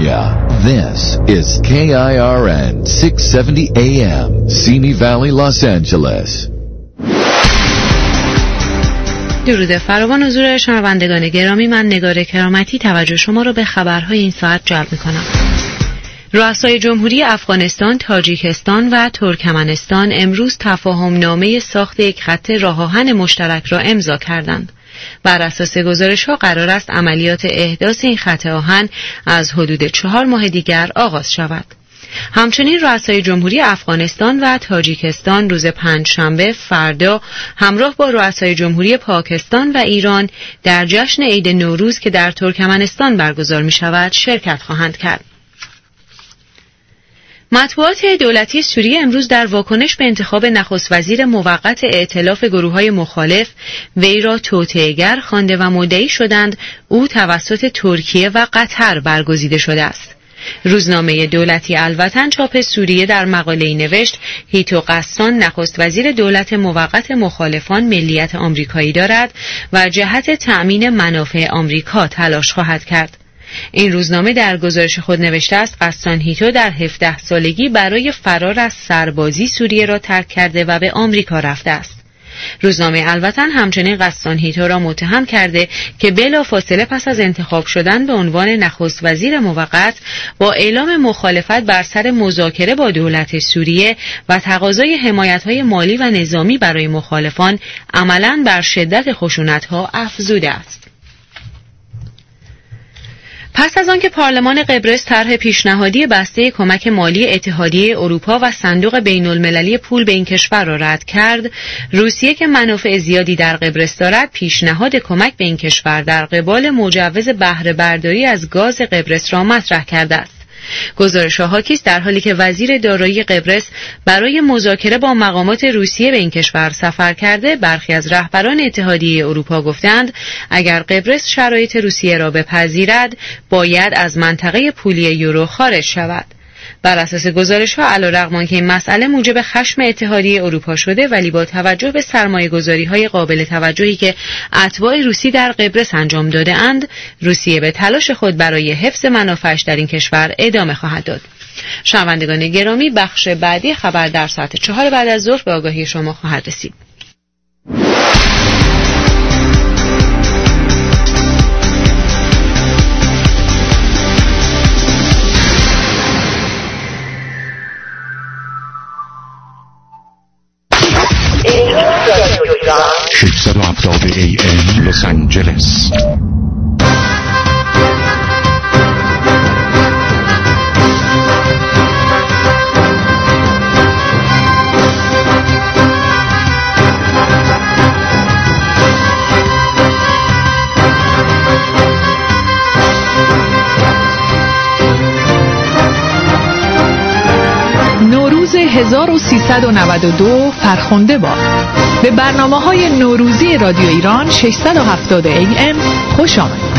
California. This is KIRN 670 AM, Simi Valley, Los Angeles. درود فراوان حضور شنوندگان گرامی، من نگار کرامتی توجه شما را به خبرهای این ساعت جلب می‌کنم. رؤسای جمهوری افغانستان، تاجیکستان و ترکمنستان امروز تفاهمنامه ساخت یک خط راه‌آهن مشترک را امضا کردند. بر اساس گزارش‌ها قرار است عملیات احداث این خط آهن از حدود 4 ماه دیگر آغاز شود. همچنین رؤسای جمهوری افغانستان و تاجیکستان روز پنجشنبه فردا همراه با رؤسای جمهوری پاکستان و ایران در جشن عید نوروز که در ترکمنستان برگزار می‌شود شرکت خواهند کرد. مطبوعات دولتی سوریه امروز در واکنش به انتخاب نخست وزیر موقت ائتلاف گروه‌های مخالف وی را توطئه‌گر خوانده و مدعی شدند او توسط ترکیه و قطر برگزیده شده است. روزنامه دولتی الوطن چاپ سوریه در مقاله‌ای نوشت هیتو قسان نخست وزیر دولت موقت مخالفان ملیت آمریکایی دارد و جهت تأمین منافع آمریکا تلاش خواهد کرد. این روزنامه در گزارش خود نوشته است قسان هیتو در 17 سالگی برای فرار از سربازی سوریه را ترک کرده و به آمریکا رفته است. روزنامه الوطن همچنین قسان هیتو را متهم کرده که بلافاصله پس از انتخاب شدن به عنوان نخست وزیر موقت با اعلام مخالفت بر سر مذاکره با دولت سوریه و تقاضای حمایت‌های مالی و نظامی برای مخالفان عملاً بر شدت خشونت‌ها افزوده است. پس از آنکه پارلمان قبرس طرح پیشنهادی بسته کمک مالی اتحادیه اروپا و صندوق بین‌المللی پول به این کشور را رد کرد، روسیه که منافع زیادی در قبرس دارد پیشنهاد کمک به این کشور در قبال مجوز بهره برداری از گاز قبرس را مطرح کرده است. گزارش‌ها حاکی است در حالی که وزیر دارایی قبرس برای مذاکره با مقامات روسیه به این کشور سفر کرده، برخی از رهبران اتحادیه اروپا گفتند اگر قبرس شرایط روسیه را بپذیرد باید از منطقه پولی یورو خارج شود. بر اساس گزارش‌ها علیرغم آنکه این مسئله موجب خشم اتحادیه اروپا شده ولی با توجه به سرمایه‌گذاری‌های قابل توجهی که اتباع روسی در قبرس انجام داده‌اند، روسیه به تلاش خود برای حفظ منافعش در این کشور ادامه خواهد داد. شنوندگان گرامی، بخش بعدی خبر در ساعت 4 بعد از ظهر به آگاهی شما خواهد رسید. AM لس آنجلس. نوروز 1392 فرخنده باد. به برنامه‌های نوروزی رادیو ایران 670 AM خوش آمدید.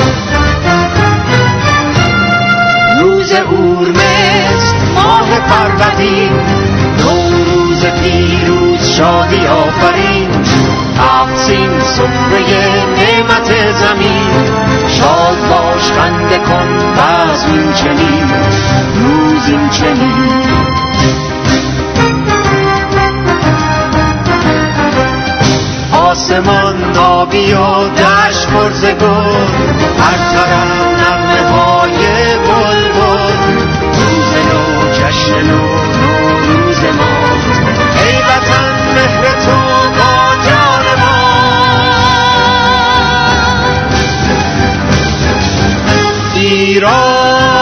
روز اورمزد ماه فروردین، نوروز پیروز شادی آفرین، افزین سفره نعمت زمین، شاد باش خنده کن باز این چنین، روز این چنین. آسمان آبی و دشت پرز گل، هر طرف نغمه های بلبل، روز نو جشن نو نوروز ما، ای وطن مهر تو با جان ما. ایران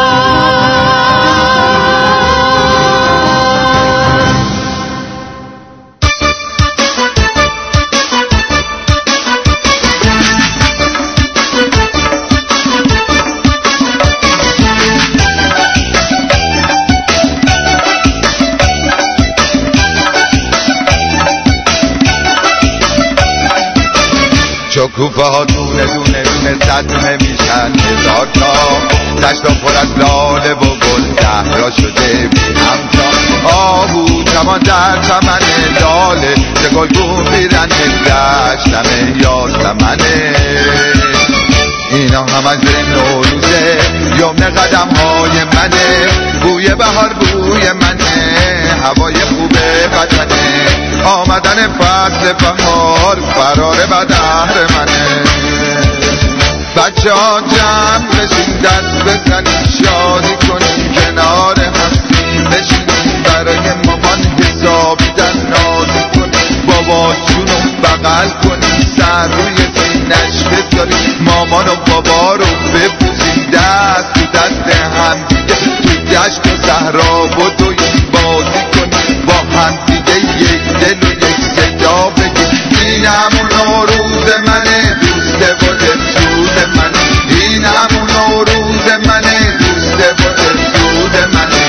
کوفه ها دونه دونه دونه صدونه میشن هزار تا، دشتا پر از لاله و گل زهرا شده بی همتا. آهو چمان در چمن لاله چه گلگون بیرنگ دشتم یاسمنه. اینا هم از نوروزه یمن قدم های من منه، بوی بهار بوی منه، هوای خوبه وطنه، آمدن فصل بهار فرار بدهر منه. بچه ها جمع بشین دست بزنیم شادی کنیم کنار همسین بشینیم برای مامان حسابیدن نازی کنیم بابا جونو بغل کنیم سر روی سینش بذاریم مامان و بابا رو ببوسیم دست تو دست هم دیگه تو دشت و صحرا و دویم بازی کنیم با هم دیگه یک دل و یک صدا بگیم این همون نوروز منه دوست و دلسوز منه، این همون نوروز منه دوست و دلسوز منه.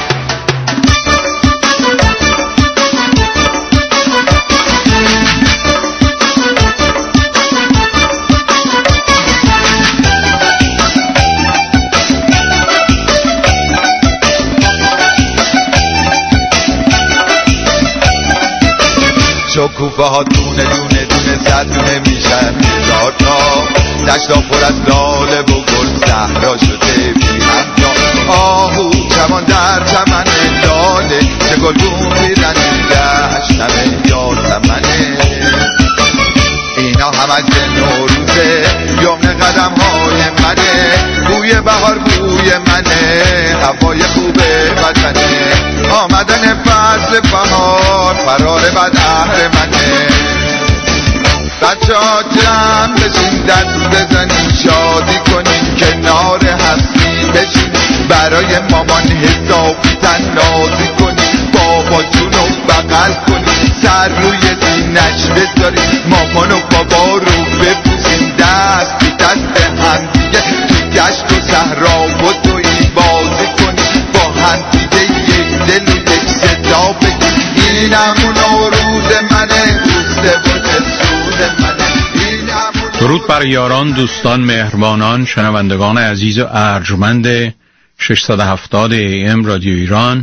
شکوفه ها دونه دونه دونه زدونه میشن هزار تا، دشتا پر از لاله و گل صحرا شده بی همتا، آهو چمان در چمن لاله چه گلگون میرن دشت همه یاسمنه. اینا هم از نوروزه یمن قدم های منه، بوی بهار بوی منه، هوای خوبه وطنه، آمدن فصل بهار فرار بدهر منه. بچه ها جمع بشین دست بزنیم شادی کنیم کنار هستی بشین برای مامان حسابیدن نازی کنیم بابا جونو بغل کنیم سر روی سینش بذاریم مامان و بابا رو ببوسیم دست تو دست هم دیگه تو دشت و صحرا و دویم بازی کنیم با هم دیگه یک دل و یک صدا بگیم این همون نوروز منه دوست و دلسوز منه. درود بر یاران، دوستان، مهربانان، شنوندگان عزیز و ارجمند 670 AM رادیو ایران.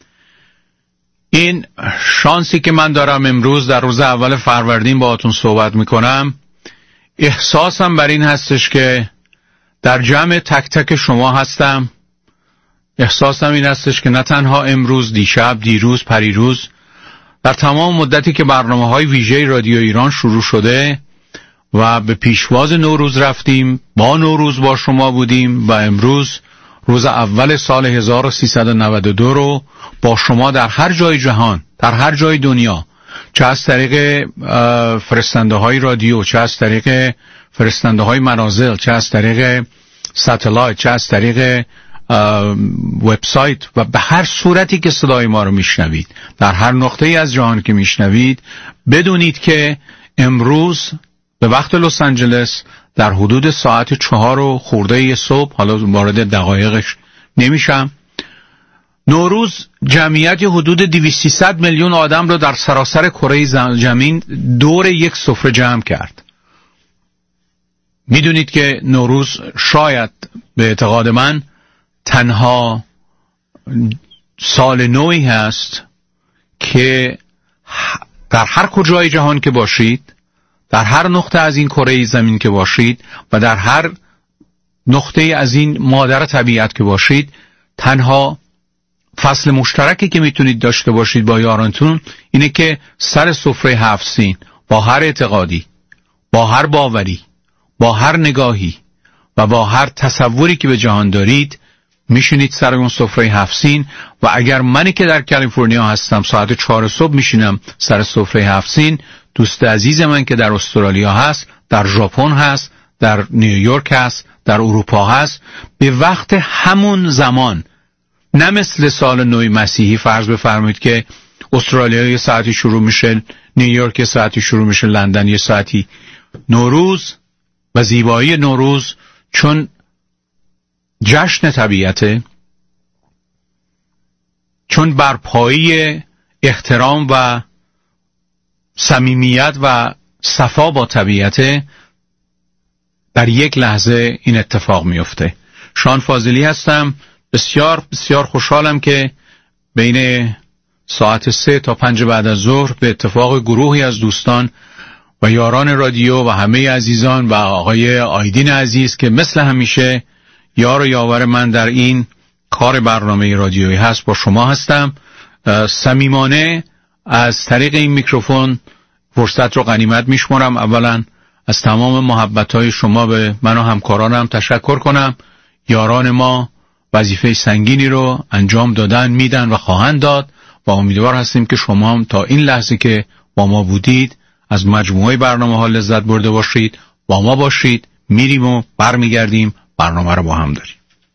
این شانسی که من دارم امروز در روز اول فروردین باهاتون صحبت میکنم، احساسم بر این هستش که در جمع تک تک شما هستم. احساسم این هستش که نه تنها امروز، دیشب، دیروز، پریروز، در تمام مدتی که برنامه‌های ویژه رادیو ایران شروع شده و به پیشواز نوروز رفتیم، با نوروز با شما بودیم و امروز روز اول سال 1392 رو با شما در هر جای جهان، در هر جای دنیا، چه از طریق فرستنده های رادیو، چه از طریق فرستنده های منازل، چه از طریق ساتلایت، چه از طریق وبسایت و به هر صورتی که صدای ما رو میشنوید، در هر نقطه‌ای از جهان که میشنوید، بدونید که امروز به وقت لس آنجلس در حدود ساعت 4 خورده صبح، حالا وارد دقایقش نمیشم، نوروز جمعیت حدود 200 میلیون آدم رو در سراسر کره زمین دور یک سفره جمع کرد. میدونید که نوروز شاید به اعتقاد من تنها سال نوی هست که در هر کجای جهان که باشید، در هر نقطه از این کره زمین که باشید و در هر نقطه از این مادر طبیعت که باشید، تنها فصل مشترکی که میتونید داشته باشید با یارانتون اینه که سر سفره 7 سین با هر اعتقادی، با هر باوری، با هر نگاهی و با هر تصوری که به جهان دارید میشینید سر اون سفره 7 سین. و اگر منی که در کالیفرنیا هستم ساعت 4 صبح میشینم سر سفره 7 سین، دوست عزیز من که در استرالیا هست، در ژاپن هست، در نیویورک هست، در اروپا هست، به وقت همون زمان، نه مثل سال نو مسیحی فرض بفرمایید که استرالیا یه ساعتی شروع میشه، نیویورک یه ساعتی شروع میشه، لندن یه ساعتی. نوروز و زیبایی نوروز چون جشن طبیعته، چون برپایی احترام و صمیمیت و صفا با طبیعته، در یک لحظه این اتفاق میفته. شان فاضلی هستم، بسیار بسیار خوشحالم که بین ساعت 3 تا 5 بعد از ظهر به اتفاق گروهی از دوستان و یاران رادیو و همه عزیزان و آقای آیدین عزیز که مثل همیشه یار و یاور من در این کار برنامه رادیویی هست با شما هستم. صمیمانه از طریق این میکروفون فرصت رو غنیمت میشمرم اولا از تمام محبت‌های شما به من و همکارانم تشکر کنم. یاران ما وظیفه سنگینی رو انجام دادن، میدن و خواهند داد و امیدوار هستیم که شما هم تا این لحظه که با ما بودید از مجموعه برنامه‌ها لذت برده باشید. با ما باشید، میریم و برمیگردیم، برنامه رو با هم داریم.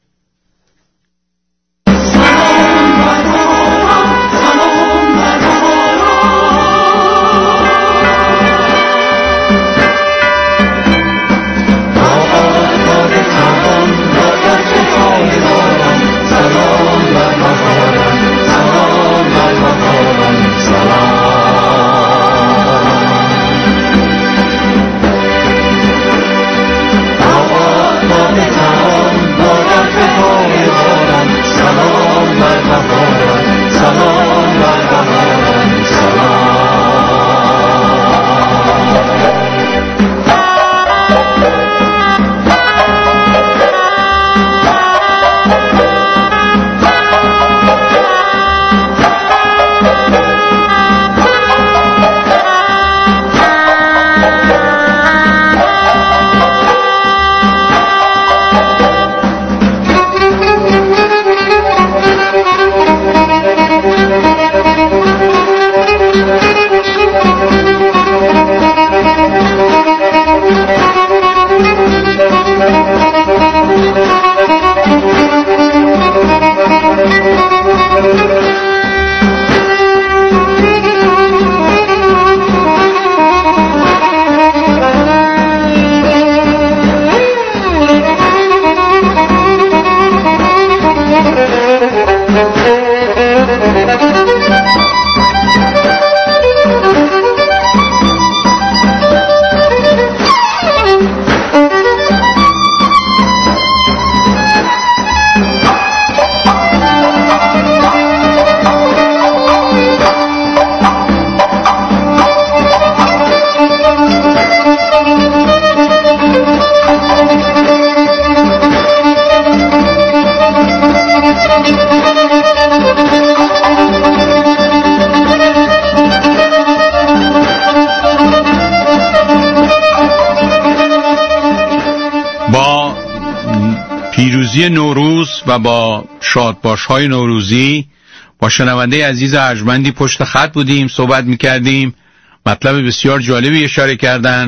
پیروزی نوروز و با شادباش‌های نوروزی با شنونده عزیز ارجمندی پشت خط بودیم، صحبت می‌کردیم. مطلب بسیار جالبی اشاره کردن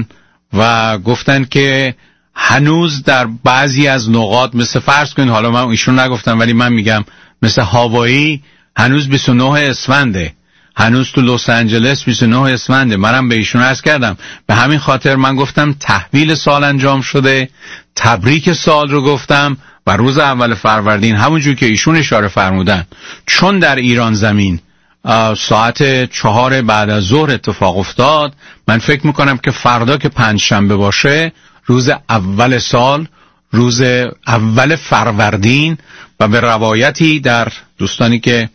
و گفتن که هنوز در بعضی از نقاط مثل فرض کنید، حالا من ایشون نگفتم ولی من میگم مثل هاوایی هنوز 29 اسفنده، هنوز تو لس آنجلس 29 اسفنده. منم به ایشون عرض کردم به همین خاطر من گفتم تحویل سال انجام شده، تبریک سال رو گفتم و روز اول فروردین همونجور که ایشون اشاره فرمودن چون در ایران زمین ساعت 4 بعد از ظهر اتفاق افتاد، من فکر میکنم که فردا که پنجشنبه باشه روز اول سال، روز اول فروردین و به روایتی در دوستانی که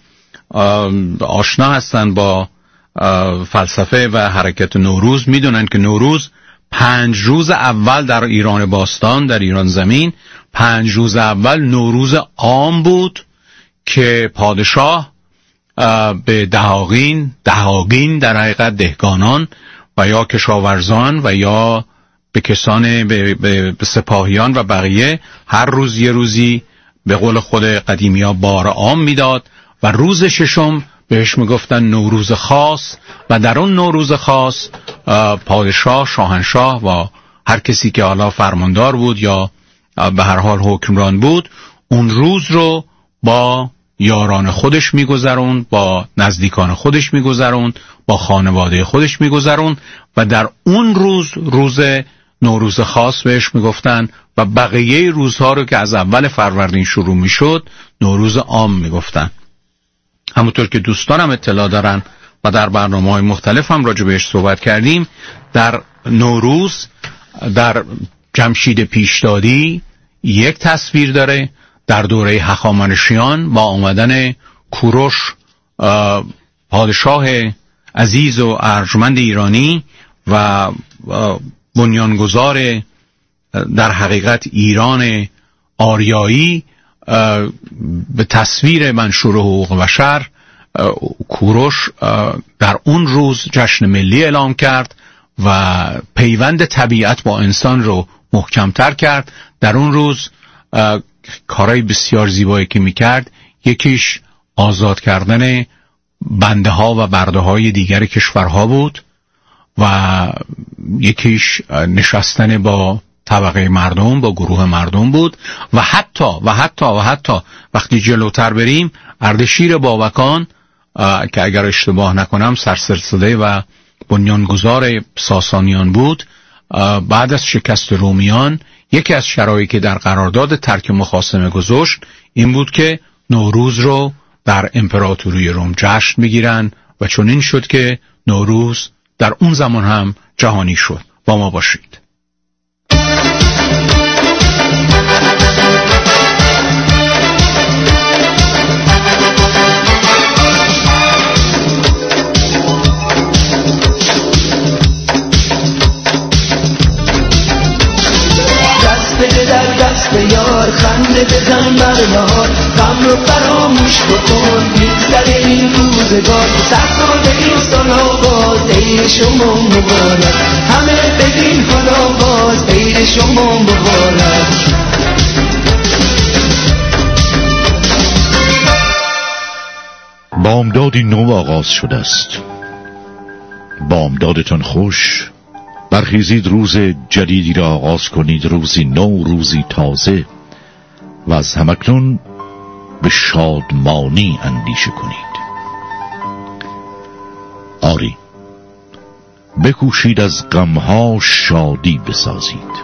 آشنا هستن با فلسفه و حرکت نوروز میدونن که نوروز 5 روز اول در ایران باستان، در ایران زمین 5 روز اول نوروز عام بود که پادشاه به دهاقین در حقیقت دهقانان و یا کشاورزان و یا به کسان به سپاهیان و بقیه هر روز یه روزی به قول خود قدیمی‌ها بار عام میداد و روز ششم بهش میگفتن نوروز خاص و در اون نوروز خاص پادشاه، شاهنشاه و هر کسی که حالا فرماندار بود یا به هر حال حکمران بود اون روز رو با یاران خودش میگذرون، با نزدیکان خودش میگذرون، با خانواده خودش میگذرون و در اون روز نوروز خاص بهش میگفتن و بقیه روزها رو که از اول فروردین شروع میشد نوروز عام میگفتن. همونطور که دوستانم اطلاع دارن و در برنامه‌های مختلف هم راجع بهش صحبت کردیم، در نوروز در جمشید پیشدادی یک تصویر داره. در دوره هخامنشیان با آمدن کوروش پادشاه عزیز و ارجمند ایرانی و بنیانگذار در حقیقت ایران آریایی به تصویر منشور حقوق بشر کوروش در اون روز جشن ملی اعلام کرد و پیوند طبیعت با انسان رو محکمتر کرد. در اون روز کارهای بسیار زیبایی که میکرد یکیش آزاد کردن بنده ها و برده های دیگر کشورها بود و یکیش نشستن با طبقه مردم، با گروه مردم بود و حتی وقتی جلوتر بریم اردشیر بابکان که اگر اشتباه نکنم سرسلسله و بنیانگذار ساسانیان بود، بعد از شکست رومیان یکی از شرایطی که در قرارداد ترک مخاصمه گذاشت این بود که نوروز رو در امپراتوری روم جشن بگیرن و چنین شد که نوروز در اون زمان هم جهانی شد. با ما باشید. در دست یار خنده بزن بر نهار، غم رو فراموش بکن میگذره این روزگار، سخت این سال آغاز عید شما مبارک، همه بگین حالا باز عید شما مبارک. بامدادی نو آغاز شده است، بامدادتان خوش، برخیزید روز جدیدی را آغاز کنید، روزی نو، روزی تازه و از همکنون به شادمانی اندیشه کنید. آری، بکوشید از غمها شادی بسازید،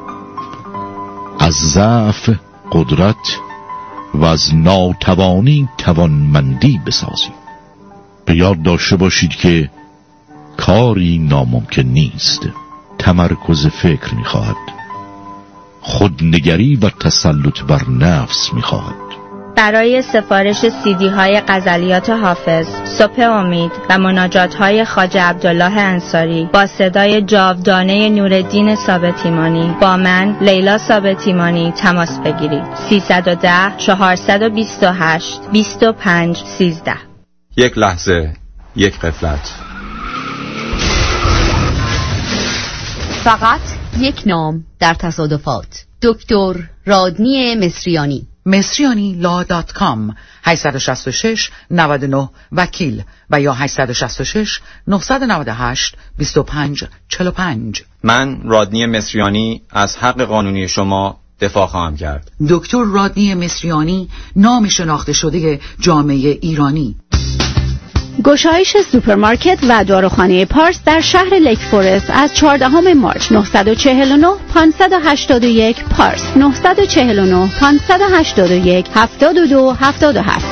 از ضعف قدرت و از ناتوانی توانمندی بسازید. به یاد داشته باشید که کاری ناممکن نیست، تمرکز فکر می‌خواهد، خودنگری و تسلط بر نفس می‌خواهد. برای سفارش CD های غزلیات حافظ، صبح امید و مناجات های خواجه عبدالله انصاری با صدای جاودانه نورالدین ثابت ایمانی با من لیلا ثابت ایمانی تماس بگیرید. 310 428 25 13. یک لحظه، یک غفلت. فقط یک نام در تصادفات. دکتر رادنی مصریانی. مصریانی.com 866 99 وکیل و یا 866 998 25 45. من رادنی مصریانی از حق قانونی شما دفاع خواهم کرد. دکتر رادنی مصریانی، نام شناخته شده جامعه ایرانی. گشایش سوپرمارکت و داروخانه پارس در شهر لیک فورست از 14 مارس. 949 581 پارس، 949 581 7277.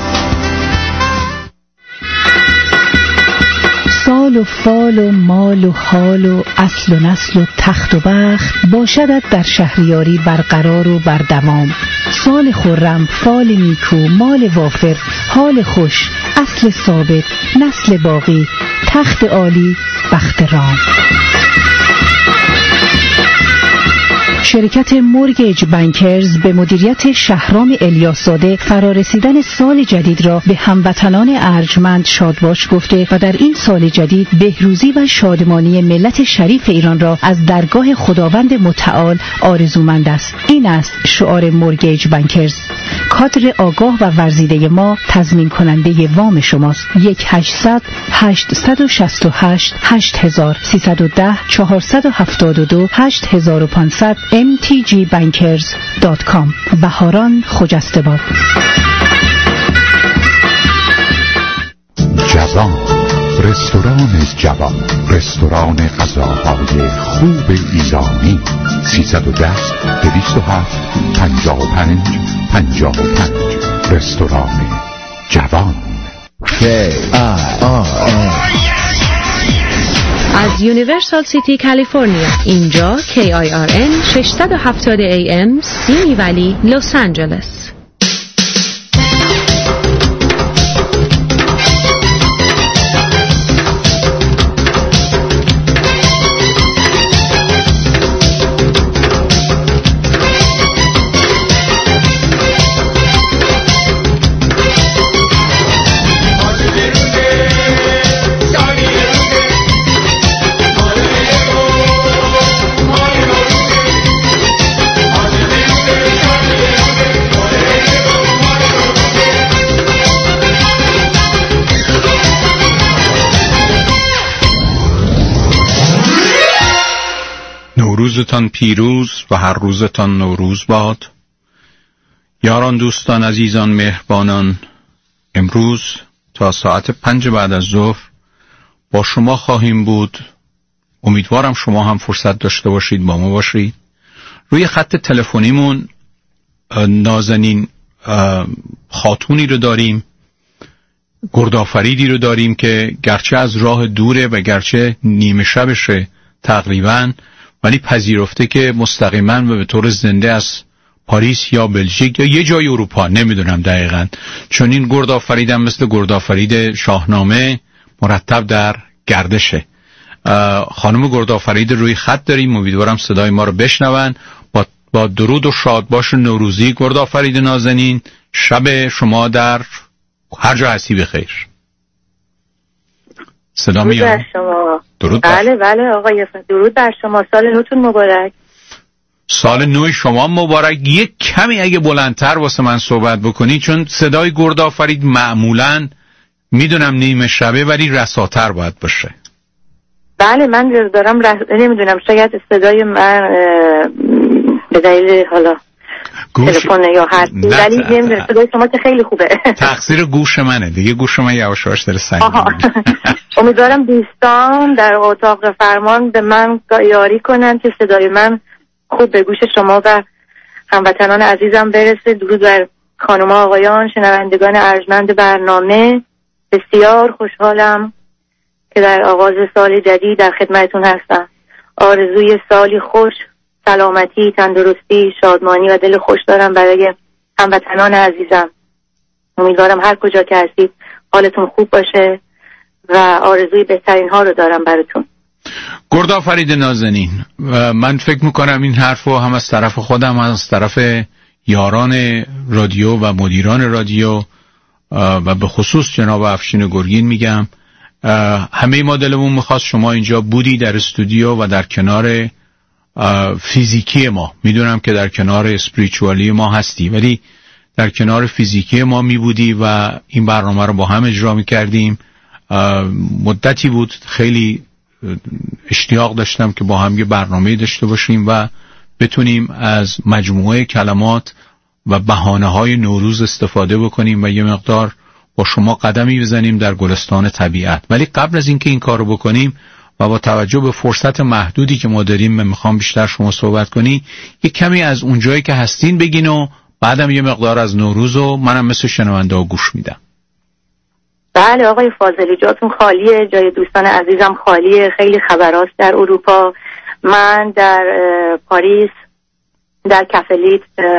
سال و فال و مال و حال و اصل و نسل و تخت و بخت باشدت در شهریاری برقرار و بر دوام. سال خرم، فال نیکو، مال وافر، حال خوش، اصل ثابت، نسل باقی، تخت عالی، بخت رام. شرکت مورگیج بانکرز به مدیریت شهرام الیاس‌زاده فرارسیدن سال جدید را به هموطنان ارجمند شادباش گفته و در این سال جدید بهروزی و شادمانی ملت شریف ایران را از درگاه خداوند متعال آرزومند است. این است شعار مورگیج بانکرز. کادر آگاه و ورزیده ما تضمین کننده وام شماست. 1-800 868 8000 310 472 8500 mtgbankers.com. بهاران خجسته باد. جوان، رستوران جوان، رستوران غذاهای خوب ایرانی. 310 207 55 55. رستوران جوان. از یونیورسال سیتی کالیفرنیا. اینجا KIRN 670 AM سیمی ولی لس آنجلس. روزتان پیروز و هر روزتان نوروز باد. یاران، دوستان، عزیزان، مهربانان، امروز تا ساعت 5 بعد از ظهر با شما خواهیم بود. امیدوارم شما هم فرصت داشته باشید با ما باشید. روی خط تلفنیمون نازنین خاتونی رو داریم، گردآفریدی رو داریم که گرچه از راه دوره و گرچه نیمه شبشه تقریبا، ولی پذیرفته که مستقیما و به طور زنده از پاریس یا بلژیک یا یه جای اروپا، نمیدونم دقیقاً، چون این گردآفریدم مثل گردآفرید شاهنامه مرتب در گردشه. خانم گردآفرید روی خط داریم، امیدوارم صدای ما رو بشنون. با درود و شادباش نوروزی گردآفرید نازنین، شب شما در هر جا هستی بخیر. صدا میاد؟ درود بله بله آقای درود بر شما. سال نوتون مبارک. سال نو شما مبارک. یک کمی اگه بلندتر واسه من صحبت بکنی، چون صدای گردآفرید معمولاً میدونم نیمه شبه ولی رساتر باید باشه. بله من دارم نمیدونم شاید صدای من به دلیل حالا تلفن یا حرفی، ولی نمیدونم صدای شما که خیلی خوبه. تقصیر گوش منه دیگه، گوش من یواش یواش داره سنگ می‌گیره. امیدوارم دوستان در اتاق فرمان به من یاری کنن که صدای من خوب به گوش شما و هموطنان عزیزم برسه. درود بر خانم‌ها آقایان شنوندگان ارجمند برنامه. بسیار خوشحالم که در آغاز سال جدید در خدمتتون هستم. آرزوی سالی خوش، سلامتی، تندرستی، شادمانی و دل خوش دارم برای هموطنان عزیزم. امیدوارم هر کجا که هستید حالتون خوب باشه و آرزوی بهترین ها رو دارم براتون. گردآفرید نازنین، من فکر میکنم این حرف رو هم از طرف خودم، از طرف یاران رادیو و مدیران رادیو و به خصوص جناب افشین گرگین میگم. همه ما دلمون میخواست شما اینجا بودی در استودیو و در کنار فیزیکی ما، میدونم که در کنار اسپریچوالی ما هستی، ولی در کنار فیزیکی ما میبودی و این برنامه رو با هم اجرا میکردیم. مدتی بود خیلی اشتیاق داشتم که با هم یه برنامه داشته باشیم و بتونیم از مجموعه کلمات و بهانه‌های نوروز استفاده بکنیم و یه مقدار با شما قدمی بزنیم در گلستان طبیعت. ولی قبل از اینکه این کارو بکنیم و با توجه به فرصت محدودی که ما داریم، من میخوام بیشتر شما صحبت کنی، یه کمی از اونجایی که هستین بگین و بعدم یه مقدار از نوروز و منم مثل شنونده ها گوش میدم. بله آقای فاضلی جاتون خالیه، جای دوستان عزیزم خالیه، خیلی خبراست در اروپا. من در پاریس در کفلیت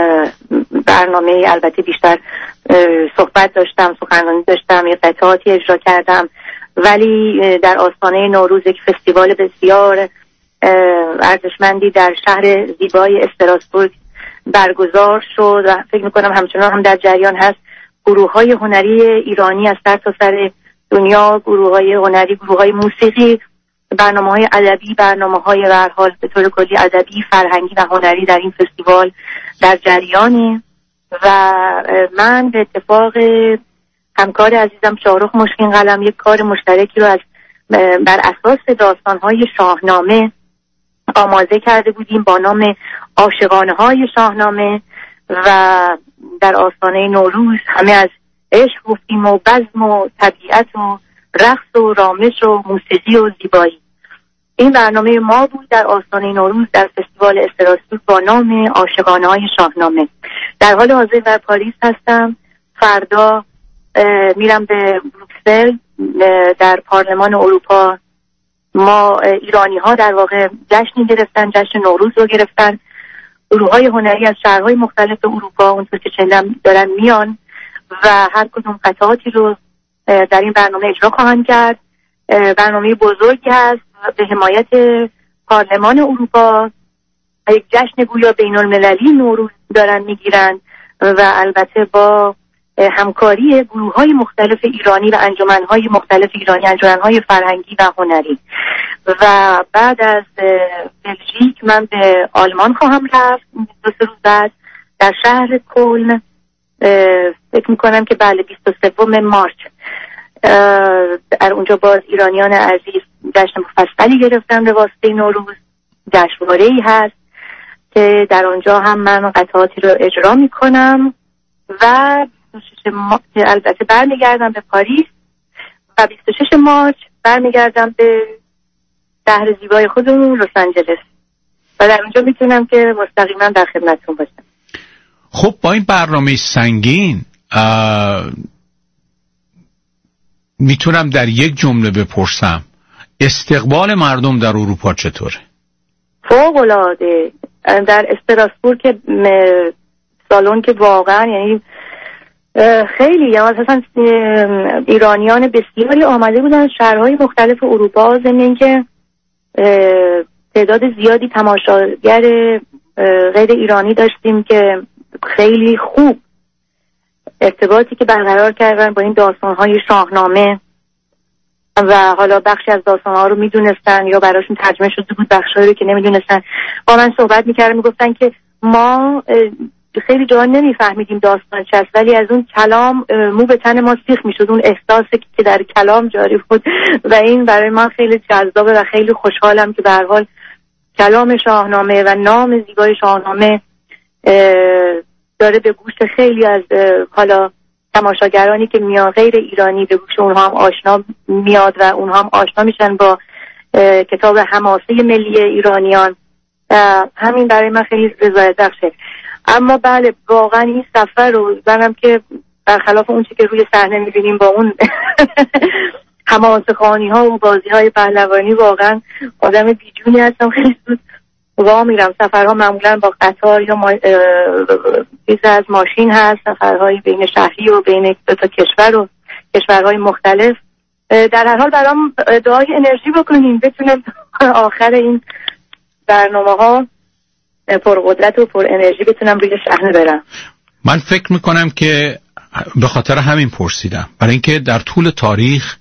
برنامه البته بیشتر صحبت داشتم، سخنرانی داشتم، یه قطعاتی اجرا کردم، ولی در آستانه نوروز یک فستیوال بسیار ارزشمندی در شهر زیبای استراسبورگ برگزار شد و فکر میکنم همچنان هم در جریان هست. گروه‌های هنری ایرانی از سرتاسر دنیا، گروه‌های هنری، گروه‌های موسیقی، برنامه‌های ادبی، برنامه‌های به هر حال به طور کلی ادبی، فرهنگی و هنری در این فستیوال در جریانی و من به اتفاق همکار عزیزم شاهرخ مشکین قلم یک کار مشترکی رو بر اساس داستان‌های شاهنامه آماده کرده بودیم با نام عاشقانه‌های شاهنامه و در آستانه نوروز همه از عشق گفتیم و بزم و طبیعت و رقص و رامش و موسیقی و زیبایی. این برنامه ما بود در آستانه نوروز در فستیوال استراسبورگ با نام عاشقانه‌های شاهنامه. در حال حاضر در پاریس هستم. فردا میرم به بروکسل. در پارلمان اروپا ما ایرانی ها در واقع جشنی گرفتن، جشن نوروز رو گرفتن. گروه‌های هنری از شهرهای مختلف اروپا اونطور که شنیدم دارن میان و هر کدوم قطعاتی رو در این برنامه اجرا خواهند کرد. برنامه بزرگی هست به حمایت پارلمان اروپا. یک جشن گویا بین المللی نوروز دارن میگیرن و البته با همکاری گروه‌های مختلف ایرانی و انجمن‌های مختلف ایرانی، انجمن‌های فرهنگی و هنری. و بعد از بلژیک من به آلمان خواهم رفت 2 روز بعد در شهر کلن. فکر میکنم که بله 23 مارس در اونجا باز ایرانیان عزیز جشن مفصلی گرفتن به واسطه نوروز جشنواره‌ای هست که در آنجا هم من قطعاتی رو اجرا میکنم و 26 مارچ البته برمیگردم به پاریس و 26 مارچ برمیگردم به شهر زیبای خودمون لس آنجلس و در اونجا میتونم که مستقیما در خدمتتون باشم. خب با این برنامه سنگین میتونم در یک جمله بپرسم استقبال مردم در اروپا چطوره؟ فوق‌العاده. در استراسبورگ که سالن که واقعا یعنی خیلی اصلا ایرانیان بسیاری آمده بودن شهرهای مختلف اروپا، ضمن اینکه تعداد زیادی تماشاگر غیر ایرانی داشتیم که خیلی خوب ارتباطی که برقرار کردن با این داستان‌های شاهنامه و حالا بخشی از داستان‌ها رو میدونستن یا براشون ترجمه شده بود، بخشایی رو که نمیدونستن با من صحبت میکردن، میگفتن که ما خیلی جا نمیفهمیدیم داستان چه است، ولی از اون کلام مو به تن ما سیخ میشد، اون احساسی که در کلام جاری بود و این برای من خیلی جذابه و خیلی خوشحالم که به هر حال کلام شاهنامه و نام زیبای شاهنامه داره به گوش خیلی از حالا تماشاگرانی که میان غیر ایرانی به گوش اونها هم آشنا میاد و اونها هم آشنا میشن با کتاب حماسه ملی ایرانیان. همین برای من خیلی رضایت بخشه. اما بله واقعا این سفر رو زنم که برخلاف اون چی که روی صحنه میبینیم با اون حماسه‌خوانی ها و بازی های پهلوانی واقعا آدم بیجونی هستم. خیلی زود وا میرم. سفرها معمولا با قطار یا چیز از ماشین هست، سفرهای بین شهری و بین دو تا کشور و کشورهای مختلف. در هر حال برام دعای انرژی بکنیم بتونم آخر این برنامه‌ها پرقدرت و پر انرژی بتونم روی صحنه برم. من فکر میکنم که به خاطر همین پرسیدم، برای اینکه در طول تاریخ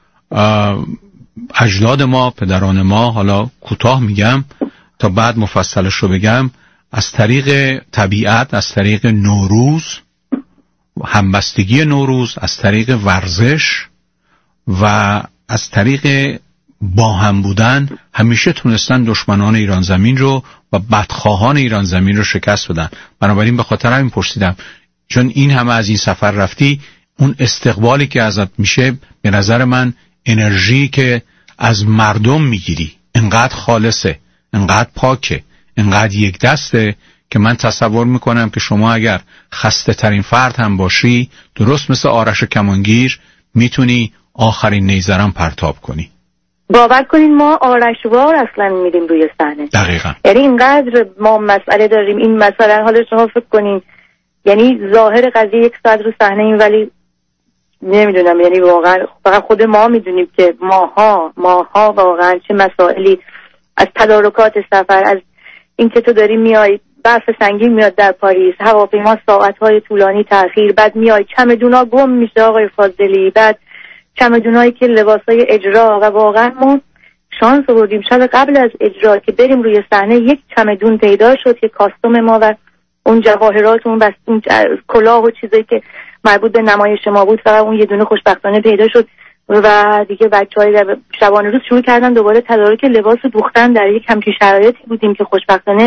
اجداد ما، پدران ما، حالا کوتاه میگم تا بعد مفصلش رو بگم، از طریق طبیعت، از طریق نوروز، همبستگی نوروز، از طریق ورزش و از طریق با هم بودن همیشه تونستن دشمنان ایران زمین رو و بدخواهان ایران زمین رو شکست بدن. بنابراین به خاطر همین پرسیدم، چون این همه از این سفر رفتی، اون استقبالی که ازت میشه به نظر من انرژی که از مردم میگیری انقدر خالصه، انقدر پاکه، انقدر یک دسته که من تصور میکنم که شما اگر خسته ترین فرد هم باشی، درست مثل آرش کمانگیر میتونی آخرین نیزرم پرتاب کنی. باور کنین ما آرشوار اصلا میریم روی صحنه. دقیقاً. یعنی اینقدر ما مسئله داریم. این مثلا حالا شما فکر کنین، یعنی ظاهر قضیه 1 ساعت رو صحنه این، ولی نمیدونم، یعنی واقعا فقط خود ما میدونیم که ماها واقعا چه مسائلی، از تدارکات سفر، از این که تو داری میای برف سنگین میاد در پاریس، هواپیما ساعت‌های طولانی تأخیر، بعد میای چمدونا گم میشه آقای فاضلی، بعد چمدونایی که لباسای اجرا، و واقعا ما شانس آوردیم شب قبل از اجرا که بریم روی صحنه یک چمدون پیدا شد که کاستوم ما و اون جواهرات، اون اون کلاه و چیزایی که مربوط به نمایش ما بود فقط اون یه دونه خوشبختانه پیدا شد و دیگه بچه‌های در شبانه روز شروع کردن دوباره تدارک لباس دوختن. در یک همچین شرایطی بودیم که خوشبختانه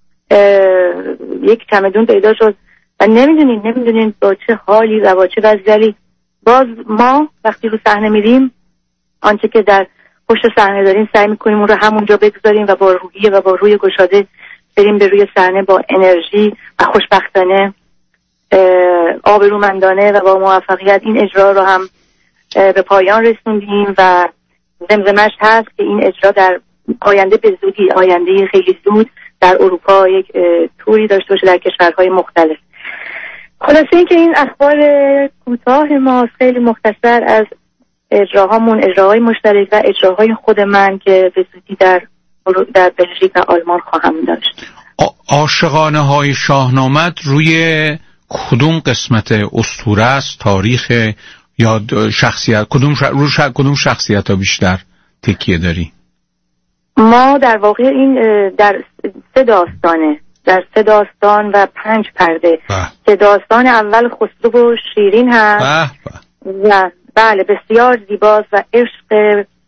یک چمدون پیدا شد و نمیدونین با چه حالی و با چه وضعی. باز ما وقتی رو صحنه میریم آنچه که در پشت صحنه داریم سعی میکنیم اون رو همونجا بگذاریم و با روحیه و با روی گشاده بریم به روی صحنه با انرژی و خوشبختانه آبرومندانه و با موفقیت این اجرا رو هم به پایان رسوندیم و زمزمش هست که این اجرا در آینده به زودی، آینده خیلی زود در اروپا یک توری داشته باشه در کشورهای مختلف. خلاصه این که این اخبار کوتاه ما خیلی مختصر از اجراهامون، اجراهای مشترک و اجراهای خود من که به زودی در بلژیک و آلمان خواهم داشت. عاشقانه های شاهنامه روی کدوم قسمت اسطوره است، تاریخ یا شخصیت، کدوم شخصیت ها بیشتر تکیه داری؟ ما در واقع این در 3 داستانه، در 3 داستان و 5 پرده که داستان اول خسرو و شیرین هست و بله بسیار زیباست و عشق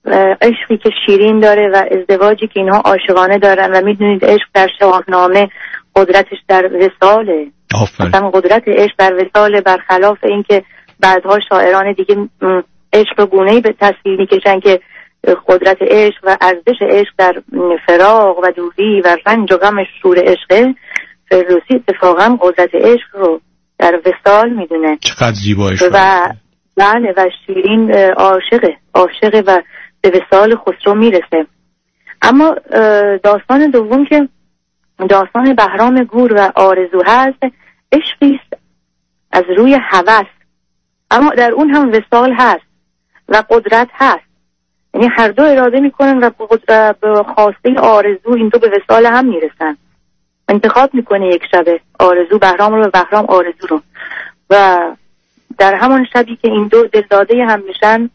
عشقی که شیرین داره و ازدواجی که اینها عاشقانه دارن و میدونید عشق در شاهنامه قدرتش در وصاله. مثلا قدرت عشق در وصاله، برخلاف این که بعدها شاعران دیگه عشق رو گونه‌ای به تصویر میکشن که قدرت عشق و ارزش عشق در فراق و دوری و رنج و غم شور عشق. فردوسی اتفاقا قدرت عشق رو در وصال میدونه. چقدر زیبایش و بله و شیرین عاشقه و به وصال خسرو میرسه. اما داستان دوم که داستان بهرام گور و آرزو هست، عشقی است از روی هوس، اما در اون هم وصال هست و قدرت هست. یعنی هر دو اراده میکنن و به خواسته آرزو این دو به وصال هم میرسن. انتخاب میکنه یک شبه آرزو بهرام رو و بهرام آرزو رو، و در همان شبی که این دو دلداده هم میشن،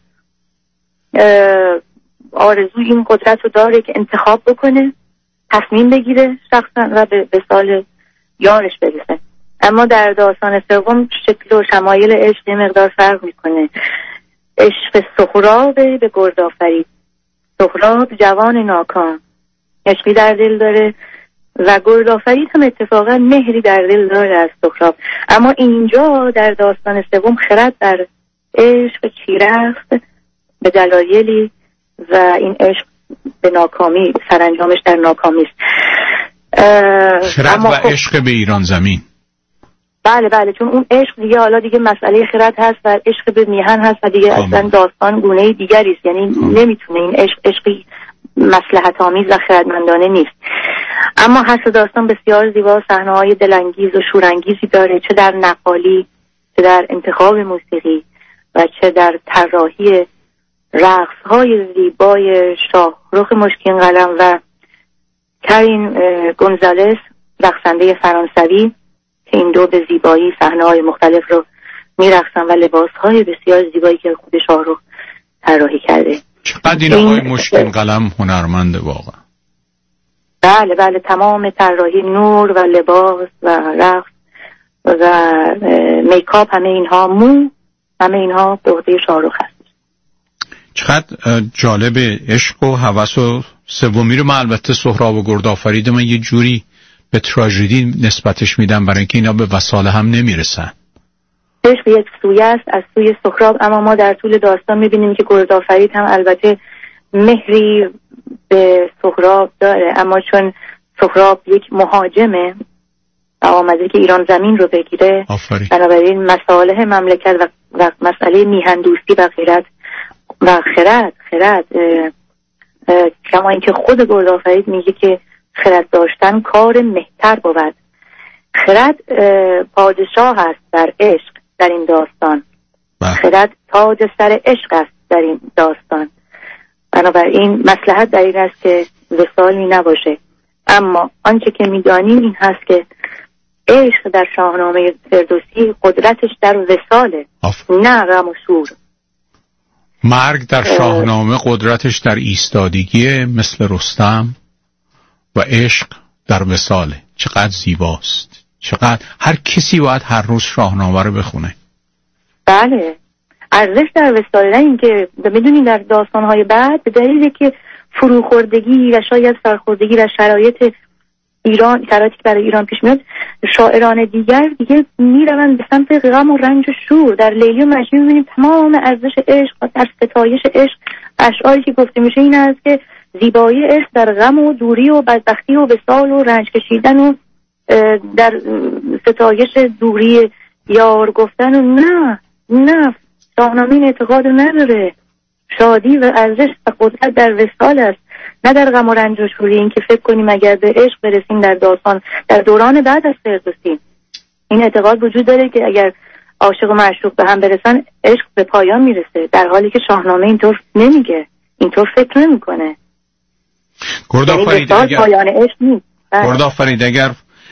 آرزو این قدرت رو داره که انتخاب بکنه، تصمیم بگیره شخصا و به وصال یارش برسه. اما در داستان سوم شکل و شمایل عشق یه مقدار فرق میکنه. عشق سهراب به گرد آفرید. سهراب جوان ناکام عشقی در دل داره و گرد آفرید هم اتفاقا مهری در دل داره از سهراب. اما اینجا در داستان سوم خرد در عشق چیره است به دلایلی و این عشق به ناکامی، سرانجامش در ناکامی است. خرد و عشق به ایران زمین. بله چون اون عشق دیگه حالا دیگه مسئله خرد هست و عشق به میهن هست و دیگه اصلا داستان گونه دیگری است. یعنی نمیتونه این عشقی مصلحت آمیز و خردمندانه نیست. اما هست داستان بسیار زیبا، صحنه‌های دلانگیز و شورانگیزی داره، چه در نقالی، چه در انتخاب موسیقی و چه در طراحی رقص‌های زیبای شاهرخ مشکین قلم و کرین گونزالس رقصنده فرانسوی که این دو به زیبایی صحنه‌های مختلف رو می‌رقصن و لباس‌های بسیار زیبایی که خود شاهرخ طراحی کرده. چقدر این آقای مشکین قلم هنرمنده واقعا. بله تمام طراحی نور و لباس و رقص و میکاپ همه اینها به عهده شاهرخ هست. چقدر جالب عشق و هوس و سومی رو من البته سهراب و گرد آفرید من یه جوری به تراژدی نسبتش میدم برای اینکه اینا به وصال هم نمیرسن. عشق یک سویه است از سوی سهراب، اما ما در طول داستان میبینیم که گرد آفرید هم البته مهری به سهراب داره، اما چون سهراب یک مهاجمه و آمده که ایران زمین رو بگیره، بنابراین مصالح مملکت و مسئله میهن دوستی و غیرت و خرد کما اینکه خود گرد آفرید میگه که خرد داشتن کار مهتر بود. خرد پادشاه است در عشق در این داستان، خرد تاج سر عشق است در این داستان. بنابراین مصلحت در این است که وصالی نباشه. اما آنچه که میدانیم این هست که عشق در شاهنامه فردوسی قدرتش در وصاله، نه غم و شور. مرگ در شاهنامه قدرتش در ایستادگیه مثل رستم، و عشق در وصاله. چقدر زیباست، چقدر هر کسی باید هر روز شاهنامه رو بخونه. بله ارزش در وصاله، نه اینکه میدونید در داستان‌های بعد به دلیلی که فروخوردگی و شاید سرخوردگی و شرایطی که برای ایران پیش میاد، شاعران دیگه میروند به سمت غم و رنج و شور. در لیلی و مجنون میبینیم تمام ارزش عشق و در ستایش عشق اشعاری که گفته میشه این است که زیبایی عشق در غم و دوری و بدبختی و وصال و رنج کشیدن و در ستایش دوری یار گفتن و نه شاهنامه این اعتقاد نداره. شادی و ارزش و قدرت در وصال است، نه در غم و رنج و شوری. این که فکر کنیم اگر به عشق برسیم در داستان در دوران بعد از فردوسی این اعتقاد وجود داره که اگر عاشق و معشوق به هم برسن عشق به پایان میرسه، در حالی که شاهنامه اینطور نمیگه، اینطور فکر نمیکنه. گرد آفرید اگر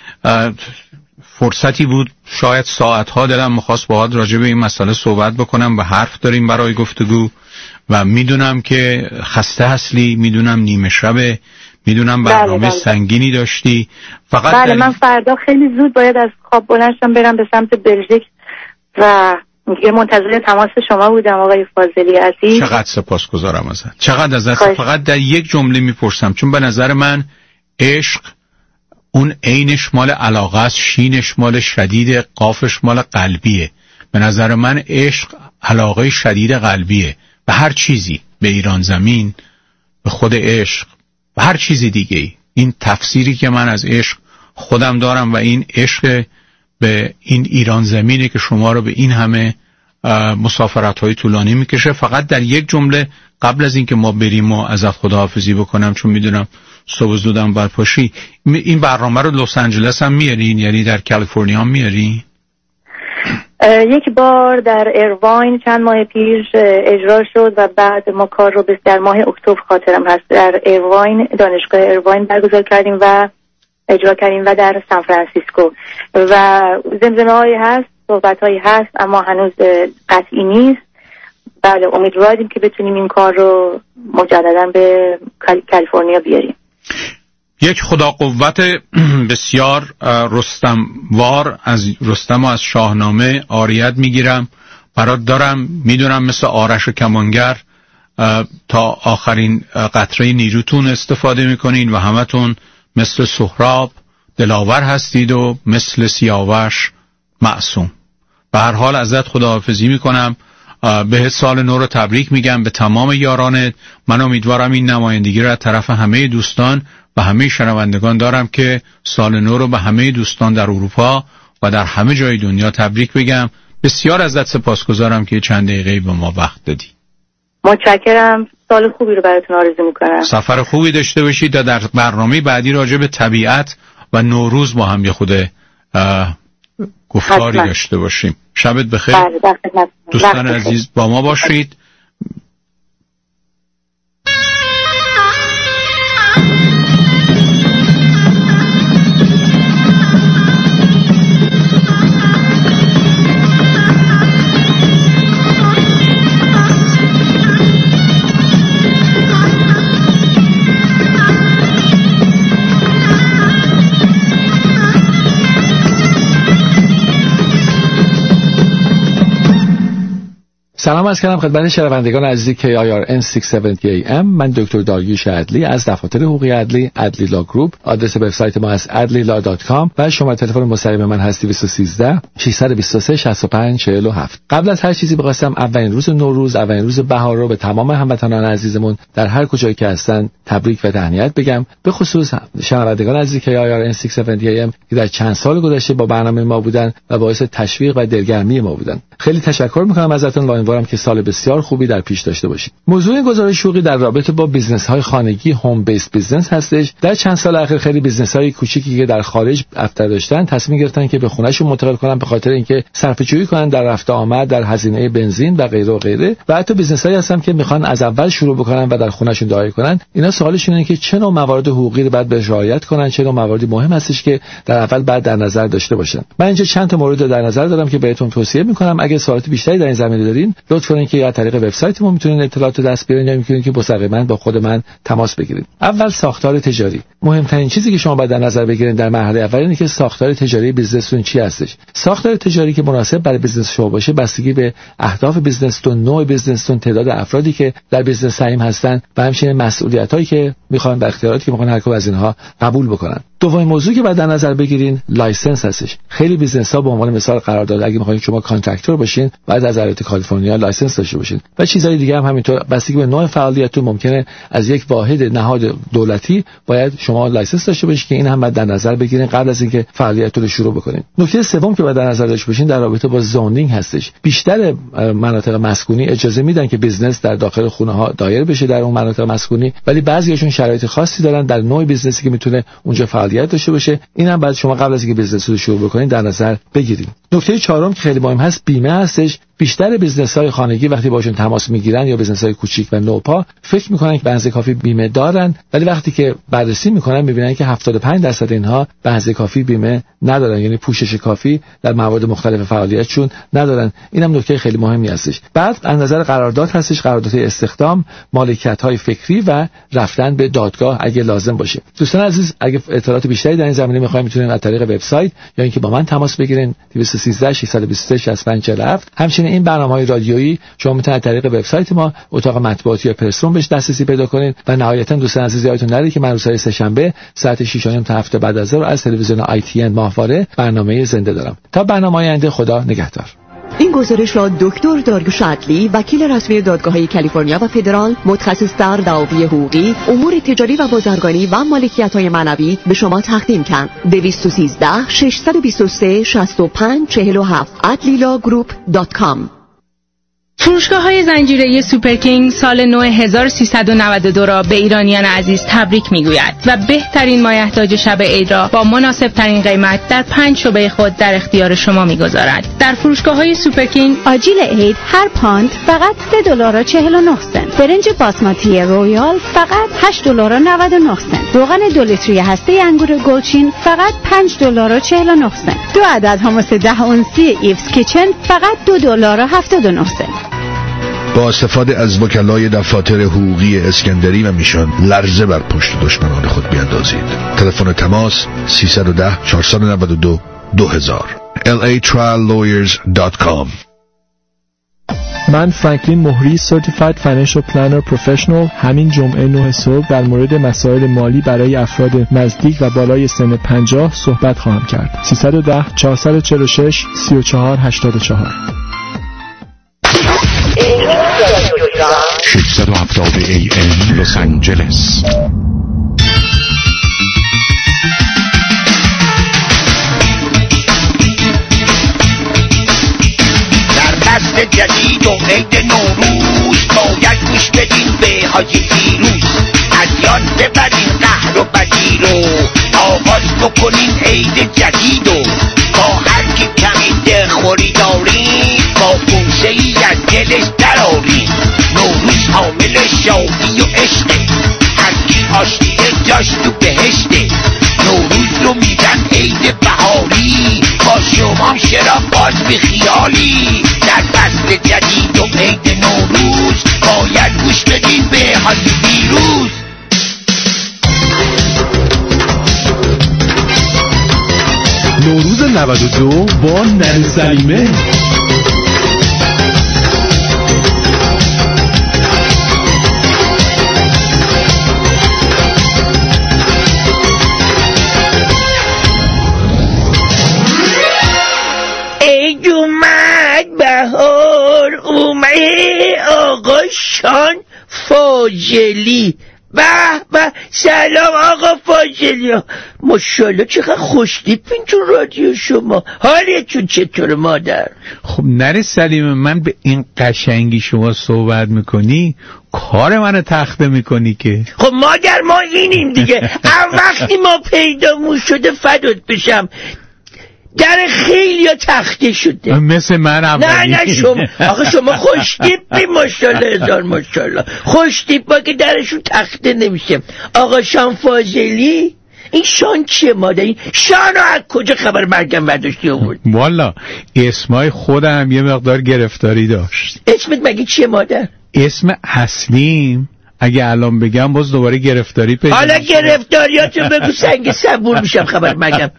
فرصتی بود شاید ساعتها دلم می‌خواست باهات راجع به این مسئله صحبت بکنم و حرف داریم برای گفتگو و میدونم که خسته هستی، میدونم نیمه شبه، میدونم برنامه سنگینی داشتی. فقط من فردا خیلی زود باید از خواب بلند شم برم به سمت بلژیک و دیگه منتظر تماس شما بودم آقای فاضلی عزیز. چقدر سپاسگزارم ازت، چقدر ازت. فقط در یک جمله میپرسم، چون به نظر من عشق اون عینش مال علاقه است، شینش مال شدید، قافش مال قلبیه. به نظر من عشق علاقه شدید قلبیه به هر چیزی، به ایران زمین، به خود عشق، به هر چیزی دیگه. این تفسیری که من از عشق خودم دارم و این عشق به این ایران زمینه که شما رو به این همه مسافرت‌های طولانی میکشه. فقط در یک جمله قبل از اینکه ما بریم و ازت خداحافظی بکنم، چون میدونم صبح زودم برپاشی، این برنامه رو لس آنجلس هم میارین؟ یعنی در کالیفرنیا هم میارین؟ یک بار در ایرواین چند ماه پیش اجرا شد و بعد ما کار رو در ماه اکتبر خاطرم هست در ایرواین، دانشگاه ایرواین برگزار کردیم و اجرا کردیم و در سان فرانسیسکو و زمزمه هایی هست، صحبت هایی هست، اما هنوز قطعی نیست. بله امیدواریم که بتونیم این کار رو مجددا به کالیفرنیا بیاریم. یک خدا قوت بسیار رستموار از رستم و از شاهنامه عاریت میگیرم برات دارم. میدونم مثل آرش و کمانگر تا آخرین قطره نیروتون استفاده میکنین و همتون مثل سهراب دلاور هستید و مثل سیاوش معصوم. به هر حال ازت خداحافظی میکنم، به سال نو رو تبریک میگم به تمام یارانت. من امیدوارم این نمایندگی رو از طرف همه دوستان و همه شنوندگان دارم که سال نو رو به همه دوستان در اروپا و در همه جای دنیا تبریک بگم. بسیار ازت سپاسگزارم که چند دقیقه به ما وقت دادی. متشکرم. سال خوبی رو براتون آرزو میکنم. سفر خوبی داشته باشید و در برنامه بعدی راجع به طبیعت و نوروز با هم یه خود گفتاری داشته باشیم. شبت بخیر. دوستان عزیز با ما باشید. سلام عرض کردم خدمت شنوندگان عزیزی KIRN 670 AM. من دکتر داریوش عدلی از دفاتر حقوقی عدلی لا گروپ. آدرس وبسایت ما هست adlilaw.com و شماره تلفن مستقیم من هست 213 623 65 47. قبل از هر چیزی بخواستم اولین روز نوروز، اولین روز بهار رو به تمام هموطنان عزیزمون در هر کجایی که هستن تبریک و تهنیت بگم، به خصوص شنوندگان عزیزی KIRN 670 AM که در چند سال گذشته با برنامه ما بودن و باعث تشویق و دلگرمی ما بودن. خیلی تشکر می‌کنم ازتون و امیدوارم که سال بسیار خوبی در پیش داشته باشید. موضوع این گزارش شوقی در رابطه با بیزنس‌های خانگی، هوم بیس بیزنس هستش. در چند سال اخیر خیلی بیزنس‌های کوچیکی که در خارج دفتر داشتن تصمیم گرفتن که به خونه‌شون منتقل کنن به خاطر اینکه صرفه‌جویی کنن در رفت آمد، در هزینه بنزین و غیره و غیره. و حتی بیزنس‌هایی هستن که میخوان از اول شروع بکنن و در خونه‌شون دعایی کنن. اینا سوالشون اینه که چه نوع موارد حقوقی رو باید بهش رعایت کنن، چه نوع مواردی مهم هستش که در اول بعد در نظر داشته باشن. من اینجا چند تا مورد در نظر دارم که بهتون توصیه می‌کنم. اگه سوالات بیشتری در این زمینه دارین لطفاً اینکه یا طریق وبسایت ما میتونید اطلاعات دست بیارین یا میتونید که مستقیما با خود من تماس بگیرید. اول ساختار تجاری. مهمترین چیزی که شما باید در نظر بگیرید در مرحله اول اینه که ساختار تجاری بیزنستون چی هستش. ساختار تجاری که مناسب برای بیزنس شما باشه بستگی به اهداف بیزنستون، نوع بیزنستون، تعداد افرادی که در بیزنس سهیم هستن و همچنین مسئولیتایی که میخوان و اختیاراتی که میخوان هر کدوم از اینها قبول بکنن. دومین موضوعی که باید در نظر بگیرین لایسنس هستش. خیلی بیزنس‌ها به عنوان مثال قرارداد اگه میخواین شما کانترکتور باشین باید از ایالت کالیفرنیا لایسنس داشته باشین و چیزهای دیگه هم همینطور. بستگی به نوع فعالیتتون ممکنه از یک واحد نهاد دولتی باید شما لایسنس داشته باشید که این هم باید در نظر بگیرین قبل از اینکه فعالیتتون رو شروع بکنین. نکته سوم که باید در نظر داشته باشین در رابطه با زونینگ هستش. بیشتر مناطق مسکونی اجازه میدن که بیزنس در داخل خونه ها دایر بشه در اون مناطق مسکونی، ولی بعضیاشون شرایط خاصی دارن در نوع بیزنسی که میتونه اونجا فعالیت داشته باشه. این هم باید شما قبل از اینکه بیزنس رو شروع بکنین در نظر بگیرید. نکته چهارم که خیلی مهم هست بیمه هستش. بیشتر بیزنس‌های خانگی وقتی باشون تماس میگیرن یا بیزنس‌های کوچیک و نوپا فکر میکنن که به اندازه کافی بیمه دارن، ولی وقتی که بررسی میکنن میبینن که 75% اینها به اندازه کافی بیمه ندارن، یعنی پوشش کافی در موارد مختلف فعالیتشون ندارن. اینم نکته خیلی مهمی هستش. بعد از نظر قرارداد هستش، قرارداد استخدام، مالکیت‌های فکری و رفتن به دادگاه اگه لازم باشه. دوستان عزیز اگه اطلاعات بیشتری در این زمینه می‌خواید میتونید از طریق وبسایت یا اینکه با من تماس بگیرین 213 623 6547. همچنین این برنامه‌های رادیویی شما میتونید طریق وبسایت ما اتاق مطبوعاتی یا پرسروم بهش دسترسی پیدا کنید. و نهایتا دوستان عزیز یادتون نره که من روزهای سه‌شنبه ساعت 6:30 تا 7 بعد از ظهر از تلویزیون ITN ماهواره برنامه زنده دارم. تا برنامه آینده، خدا نگهدار. این گزارش را دکتر داریوش عدلی، وکیل رسمی دادگاه‌های کالیفرنیا و فدرال، متخصص در دعاوی حقوقی، امور تجاری و بازرگانی و مالکیت‌های معنوی به شما تقدیم کرد. 213 623 65 47 adlilagroup.com. فروشگاه‌های زنجیره‌ای سوپرکینگ سال نو 1392 را به ایرانیان عزیز تبریک می‌گوید و بهترین مایحتاج شب عید را با مناسب‌ترین قیمت در 5 شعبه خود در اختیار شما می‌گذارد. در فروشگاه‌های سوپرکینگ آجیل عید هر پاند فقط $3.49. برنج باسماتی رویال فقط $8.99. روغن 2 لیتری هسته انگور گلچین فقط $5.49. 2 عدد حمص 10 اونسی ایوز کیچن فقط $2.79. با استفاده از وکلای دفاتر حقوقی اسکندری و میشان لرزه بر پشت دشمنان خود بیاندازید. تلفن تماس 310 492 2000 latriallawyers.com. من فرانکلین مهری Certified Financial Planner Professional همین جمعه 9 صبح در مورد مسائل مالی برای افراد نزدیک و بالای سن 50 صحبت خواهم کرد. 310 446 3484. 670 AM لس آنجلس. در فصل جدید و عید نوروز باید گوش بدین به حاجی فیروز. از یاد ببرین قهر و بدی رو، آغاز بکنین عید جدید و با هر کی کمی دلخوری دارین با بوسه‌ای از دلش درآرین. نوروز حامل شادی و عشقه، هر کی آشتیه جاش تو بهشته. نوروز رو میگن عید بهاری، با شما شرافات به خیالی. در فصل جدید و عید نوروز باید گوش بدین به حاجی فیروز. نوروز 92 با نر سلیمه. عید اومد، بهار اومد، آقا شان فاضلی. به به، سلام آقا فاضلی. ماشاءالله چقدر خوشتیپین تو رادیو شما. حالتون چطور مادر؟ خب نره سلیمه، من به این قشنگی شما صحبت میکنی کار منو تخته میکنی که. خب مادر ما اینیم دیگه. وقتی ما پیدامون شده فدات بشم در خیلی ها تخته شده. مثل من اولی. نه شما آخه شما خوشتیپی ماشاءالله هزار ماشاءالله. خوشتیپا که درشون تخته نمیشه. آقا شان فاضلی، این شان چیه مادر؟ این شانو از کجا خبر مرگم برداشتی آورد؟ والا اسمای خودم یه مقدار گرفتاری داشت. اسمت مگه چیه مادر؟ اسم اصلیم اگه الان بگم باز دوباره گرفتاری پیدا. حالا گرفتاریاتو بگو سنگ صبور میشم خبر مرگم.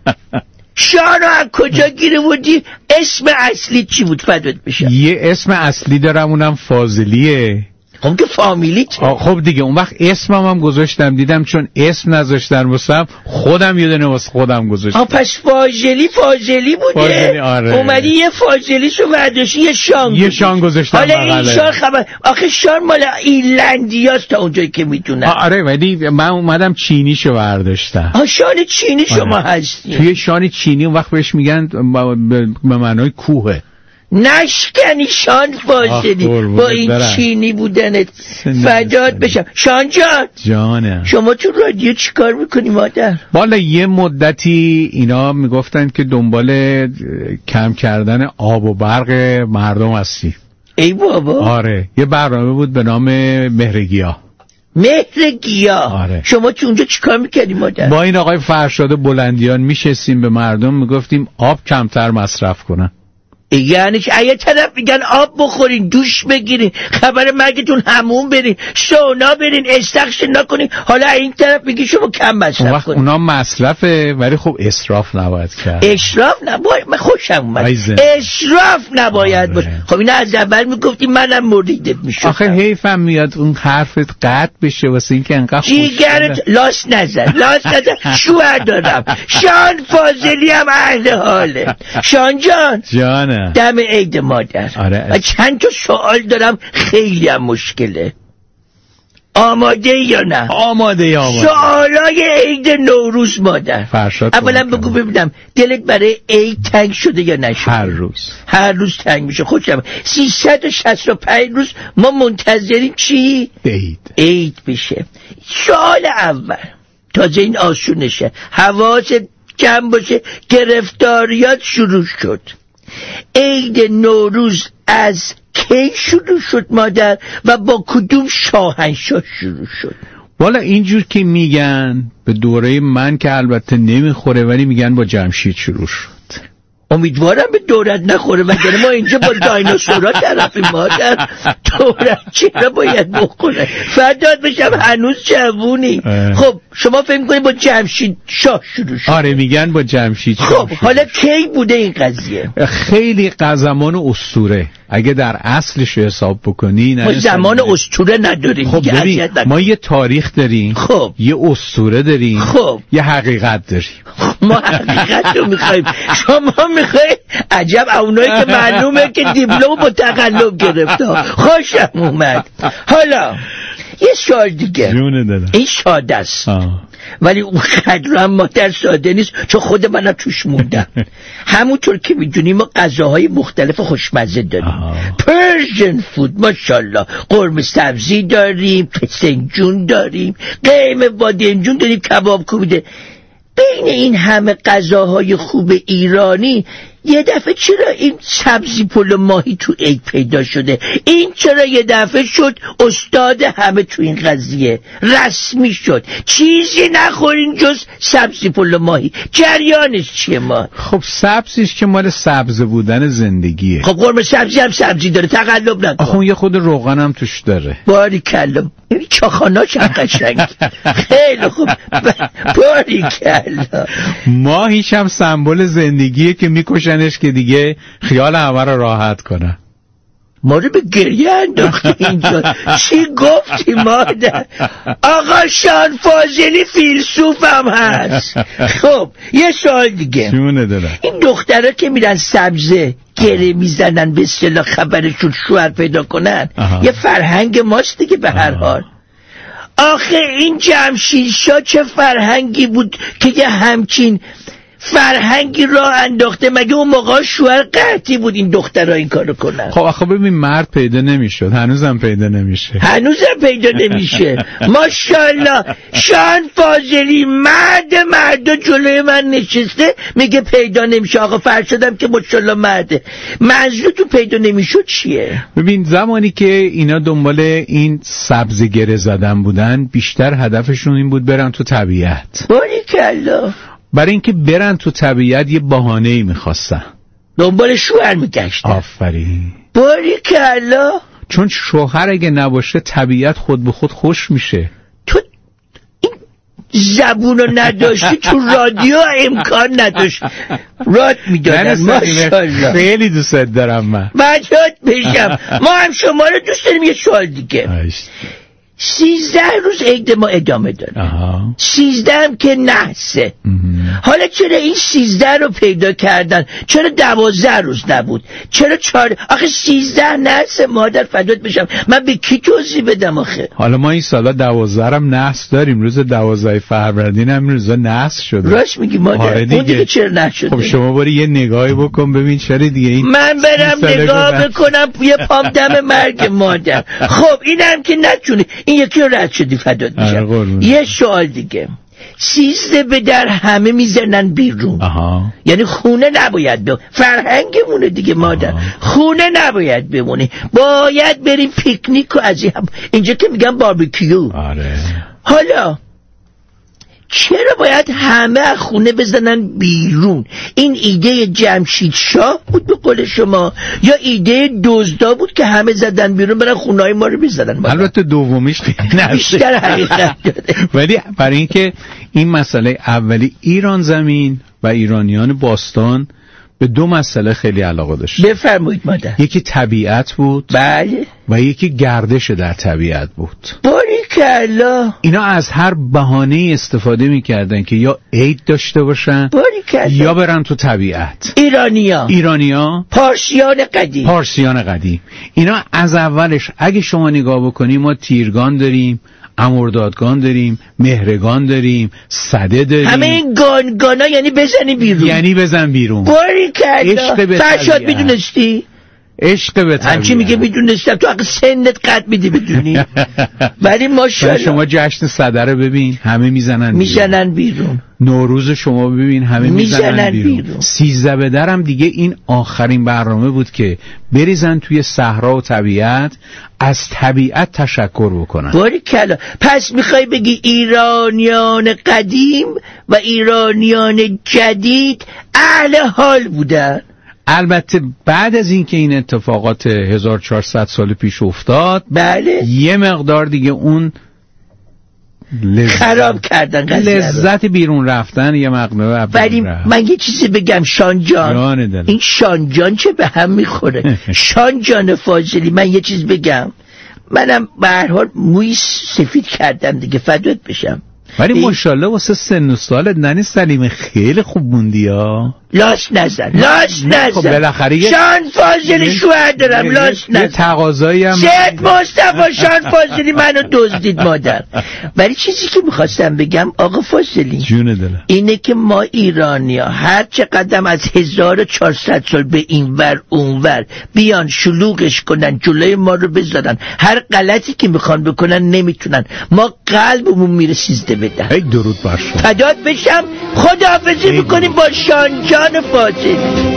شانو از کجا گیره بودی؟ اسم اصلی چی بود فدات بشم؟ یه اسم اصلی دارم اونم فاضلیه. خب که فامیلی چه؟ خب دیگه اون وقت اسمم هم گذاشتم، دیدم چون اسم نذاشتن واسم خودم یه دونه واسه خودم گذاشتم. پس فاضلی بوده. فاضلی آره. اومدی یه فاضلی شو برداشتی یه شان گذاشتم. حالا این شان خبر آخه شان مال ایرلندیاست تا اونجایی که میدونم. آره ولی من اومدم چینی شو برداشتم. شان چینی شما هستی؟ توی شان چینی اون وقت بهش میگن به معنای کوه. نشکنی شان فاضلی با این چینی بودنت فدات بشم. شان جانم شما تو رادیو چی کار میکنی مادر؟ والا یه مدتی اینا میگفتن که دنبال کم کردن آب و برق مردم هستی. ای بابا. آره یه برنامه بود به نام مهرگیا. آره. شما تو اونجا چیکار میکردی مادر؟ با این آقای فرشاد بلندیان میشستیم به مردم میگفتیم آب کمتر مصرف کنن. یعنی که یه طرف میگن آب بخورین، دوش بگیرین، خبر مرگتون همون برین، سونا برین، استخش نکنین، حالا این طرف میگی شما کم مصرف کنین. اونا مصرفه ولی خب اسراف نباید کرد. اسراف نباید، من خوشم اومد. اسراف نباید باشه. خب اینا از اول میگفتی منم مریدت میشدم. آخه حیفم میاد اون حرفت قطع بشه واسه اینکه انقدر جیگرت لاس نزن. شوهر دارم. شان فاضلی هم اهل حاله. شان جان دم عید مادر. آره. چند تا سوال دارم خیلی هم مشکله. آماده یا نه؟ آماده. سوالای عید نوروز مادر. اولا بگو ببینم دلت برای عید تنگ شده یا نشده؟ هر روز تنگ میشه. خوشم 365 روز ما منتظریم چی؟ عید بشه. سوال اول تازه این آسونشه، حواست جمع باشه، گرفتاریات شروع شد. عید نوروز از کی شروع شد مادر و با کدوم شاهنشاه شروع شد؟ والا اینجور که میگن به دوره من که البته نمیخوره ولی میگن با جمشید شروع شد. امیدوارم به دورت نخوره وگرنه ما اینجا با دایناسورها طرفیم مادر. دورت چرا باید بخوره؟ فرداد بشم هنوز جوونی. خب شما فکر می‌کنید با جمشید شاه شروع شد؟ آره میگن با جمشید شاه. خب حالا کی بوده این قضیه؟ خیلی زمان اسطوره اگه در اصلش حساب بکنی. ما زمان اسطوره نداریم. خب ببین ما یه تاریخ داریم، خب یه اسطوره داریم، خب یه حقیقت داریم. ما حقیقت رو میخوایم، شما میخواید. عجب اونایی که معلومه که دیپلم با تقلب گرفته. خوشم اومد. حالا یه سوال دیگه. این ساده است ولی اون قدر هم مادر ساده نیست چون خود منم توش موندم. همونطور که میدونیم ما غذاهای مختلف خوشمزه داریم. پرژن فود ماشاءالله، قرمه سبزی داریم، فسنجون داریم، قیم بادمجون داریم، کباب کوبیده. بین این همه غذاهای خوب ایرانی یه دفعه چرا این سبزی پلو ماهی تو عید پیدا شده؟ این چرا یه دفعه شد استاد همه تو این قضیه؟ رسمی شد چیزی نخورین جز سبزی پلو ماهی. جریانش چیه ما؟ خب سبزیش که مال سبز بودن زندگیه. خب قرمه سبزی هم سبزی داره، تقلب نکن. آخه یه خود روغن هم توش داره. باریکلا. این چاخاناش هم قشنگ. خیلی خوب. باریکلا. ماهیش هم سمبل زندگیه که میکشنش که دیگه خیال همه رو راحت کنه. ما رو به گریه انداختی اینجا. چی گفتی مادر؟ آقا شان فاضلی فیلسوف هم هست. خب یه سوال دیگه. این دخترها که میرن سبزه گره میزنن به اصطلاح خبرشون شوهر پیدا کنن، یه فرهنگ ماست دیگه به هر حال. آخه این جمشید شاه چه فرهنگی بود که یه همچین فرهنگی را انداخته؟ مگه اون موقع شوهر قحطی بود این دخترها این کارو کنن؟ خب آخه ببین مرد پیدا نمیشد، هنوزم پیدا نمیشه. ماشاءالله شان فاضلی مرد جلوی من نشسته میگه پیدا نمیشه. آقا فرشادم که ماشاءالله مرده. منظورتون پیدا نمیشد چیه؟ ببین زمانی که اینا دنبال این سبز گره زدن بودن بیشتر هدفشون این بود برن تو طبیعت. باریکلا. برای اینکه برن تو طبیعت یه بهانه‌ای می‌خواستن. دنبال شوهر می‌گشتن. آفرین. باریکلا. چون شوهر اگه نباشه طبیعت خود به خود خوش میشه. تو این زبونو نداشتی تو رادیو امکان نداشت. راد میدادن. ماشاءالله. خیلی دوست دارم من. بچه‌ات بشم. ما هم شما رو دوست داریم. یه سوال دیگه. 13 روز عید ما ادامه داره. 13 هم که نحسه. حالا چرا این 13 رو پیدا کردن؟ چرا 12 روز نبود؟ چرا 4؟ آخه 13 نحسه مادر فدات بشم. من به کی توضیح بدم آخه؟ حالا ما این سالا 12 هم نحس داریم. روز 12 فروردین هم روزا نحس شده. راست میگی مادر. اون دیگه چرا نحس شده؟ خب شما برو یه نگاهی بکن ببین چرا دیگه این. من برم نگاه بکنم یه پام دم مرگ مادر. خب اینم که نتونه. این یکی رو رد شدی فدات میشم. یه سوال دیگه. 13 به در همه میزنن بیرون. یعنی خونه نباید بمونه. فرهنگمونه دیگه مادر. خونه نباید بمونه. باید بریم پیکنیک و از اینجا که میگن باربیکیو. آره. حالا چرا باید همه از خونه بزنن بیرون؟ این ایده جمشید شاه بود به قول شما یا ایده دزدا بود که همه زدن بیرون برن خونه‌های ما رو بزنن؟ البته دومیش بیشتر حقیقت داره. ولی برای اینکه این مسئله اولی ایران زمین و ایرانیان باستان به دو مسئله خیلی علاقه داشت. بفرمایید مادر. یکی طبیعت بود، بله، و یکی گردش در طبیعت بود. باریکلا. اینا از هر بهانه‌ای استفاده می‌کردن که یا عید داشته باشن یا برن تو طبیعت. ایرانیا پارسیان قدیم اینا از اولش اگه شما نگاه بکنی ما تیرگان داریم، امردادگان داریم، مهرگان داریم، سده داریم. همه این گانا یعنی بزن بیرون. باریکلا. فرشاد میدونستی؟ عشق به طبیعت. همچی میگه میدونستم، تو اگه سنت قد میدی بدونی. ولی ماشاءالله شما جشن سده رو ببین همه میزنن بیرون. نوروز شما ببین همه میزنن بیرون. 13 به درم دیگه این آخرین برنامه بود که بریزن توی صحرا و طبیعت، از طبیعت تشکر بکنن. باریکلا. پس میخوای بگی ایرانیان قدیم و ایرانیان جدید اهل حال بودن؟ البته بعد از اینکه این اتفاقات 1400 سال پیش افتاد، بله، یه مقدار دیگه اون خراب کردن لذت بیرون رفتن یه مقدار. ولی من یه چیزی بگم شان جان، این شان جان چه به هم میخوره. شان جان فاضلی، من یه چیز بگم، منم به هر حال موی سفید کردم دیگه، فدات بشم، ولی ماشاءالله واسه سن و سالت ننی سلیمه خیلی خوب موندی ها. لاش نزن. خب بالاخره شان فاضلی شوهر دارم، لاش نزن. یه تقاضایی هم شد مصطفی شان فاضلی منو دزدید مادر. ولی چیزی که میخواستم بگم آقا فاضلی، جون دلم، اینه که ما ایرانیا هر چقدر از 1400 سال به این ور اون ور بیان شلوغش کنن، جلوی ما رو بذارن، هر غلطی که میخوان بکنن نمیتونن. ما قلبمون میره 13 بدن. ای درود بر شما. فدات بشم. خداحافظی میکنیم با شان جان فاضل.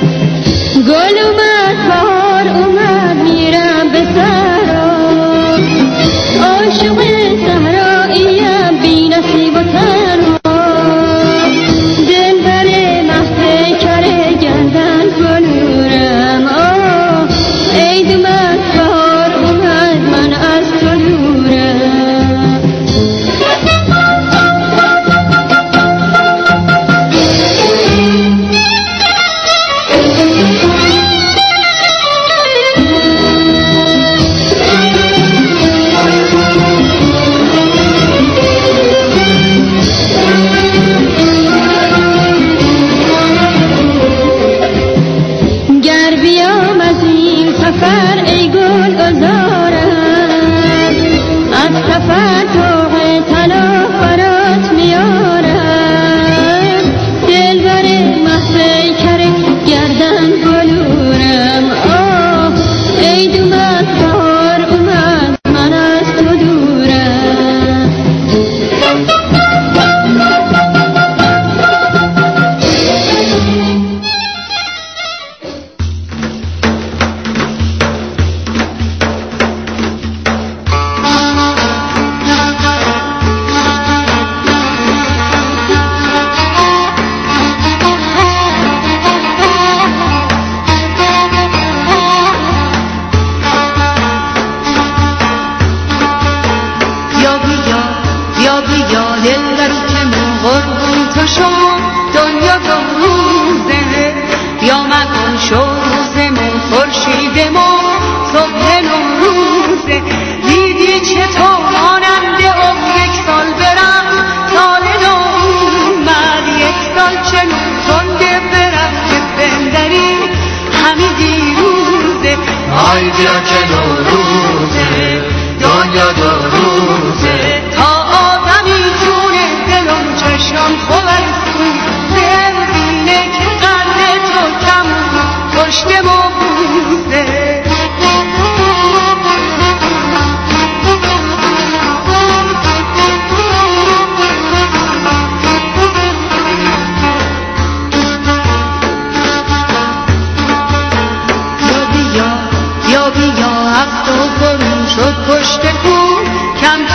گل اومد بهار اومد میرم به سرا، عاشق صحراییم بی نصیب و تنها، دل بر محفل کره گردن فلورم. عید اومد بهار اومد من از تو دورم. شد پشت کو کم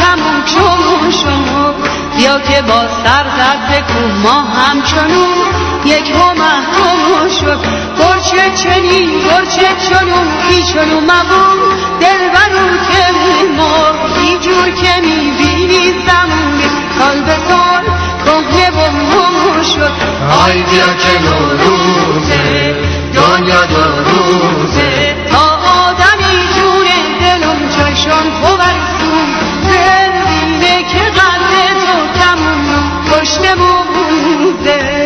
رد کوه ما همچنون یک ما محروم شد. گرچه چنین گرچه چنون بی چنون مقوم دلبرو که مرغی جور که میبینی زمونی سال به سال کهنه و مو شد. آی بیا که نوروزه دنیا دو روزه تا آدمی جون دلم چشم پورسون زندینه که قلب تو تموم پشت موزه.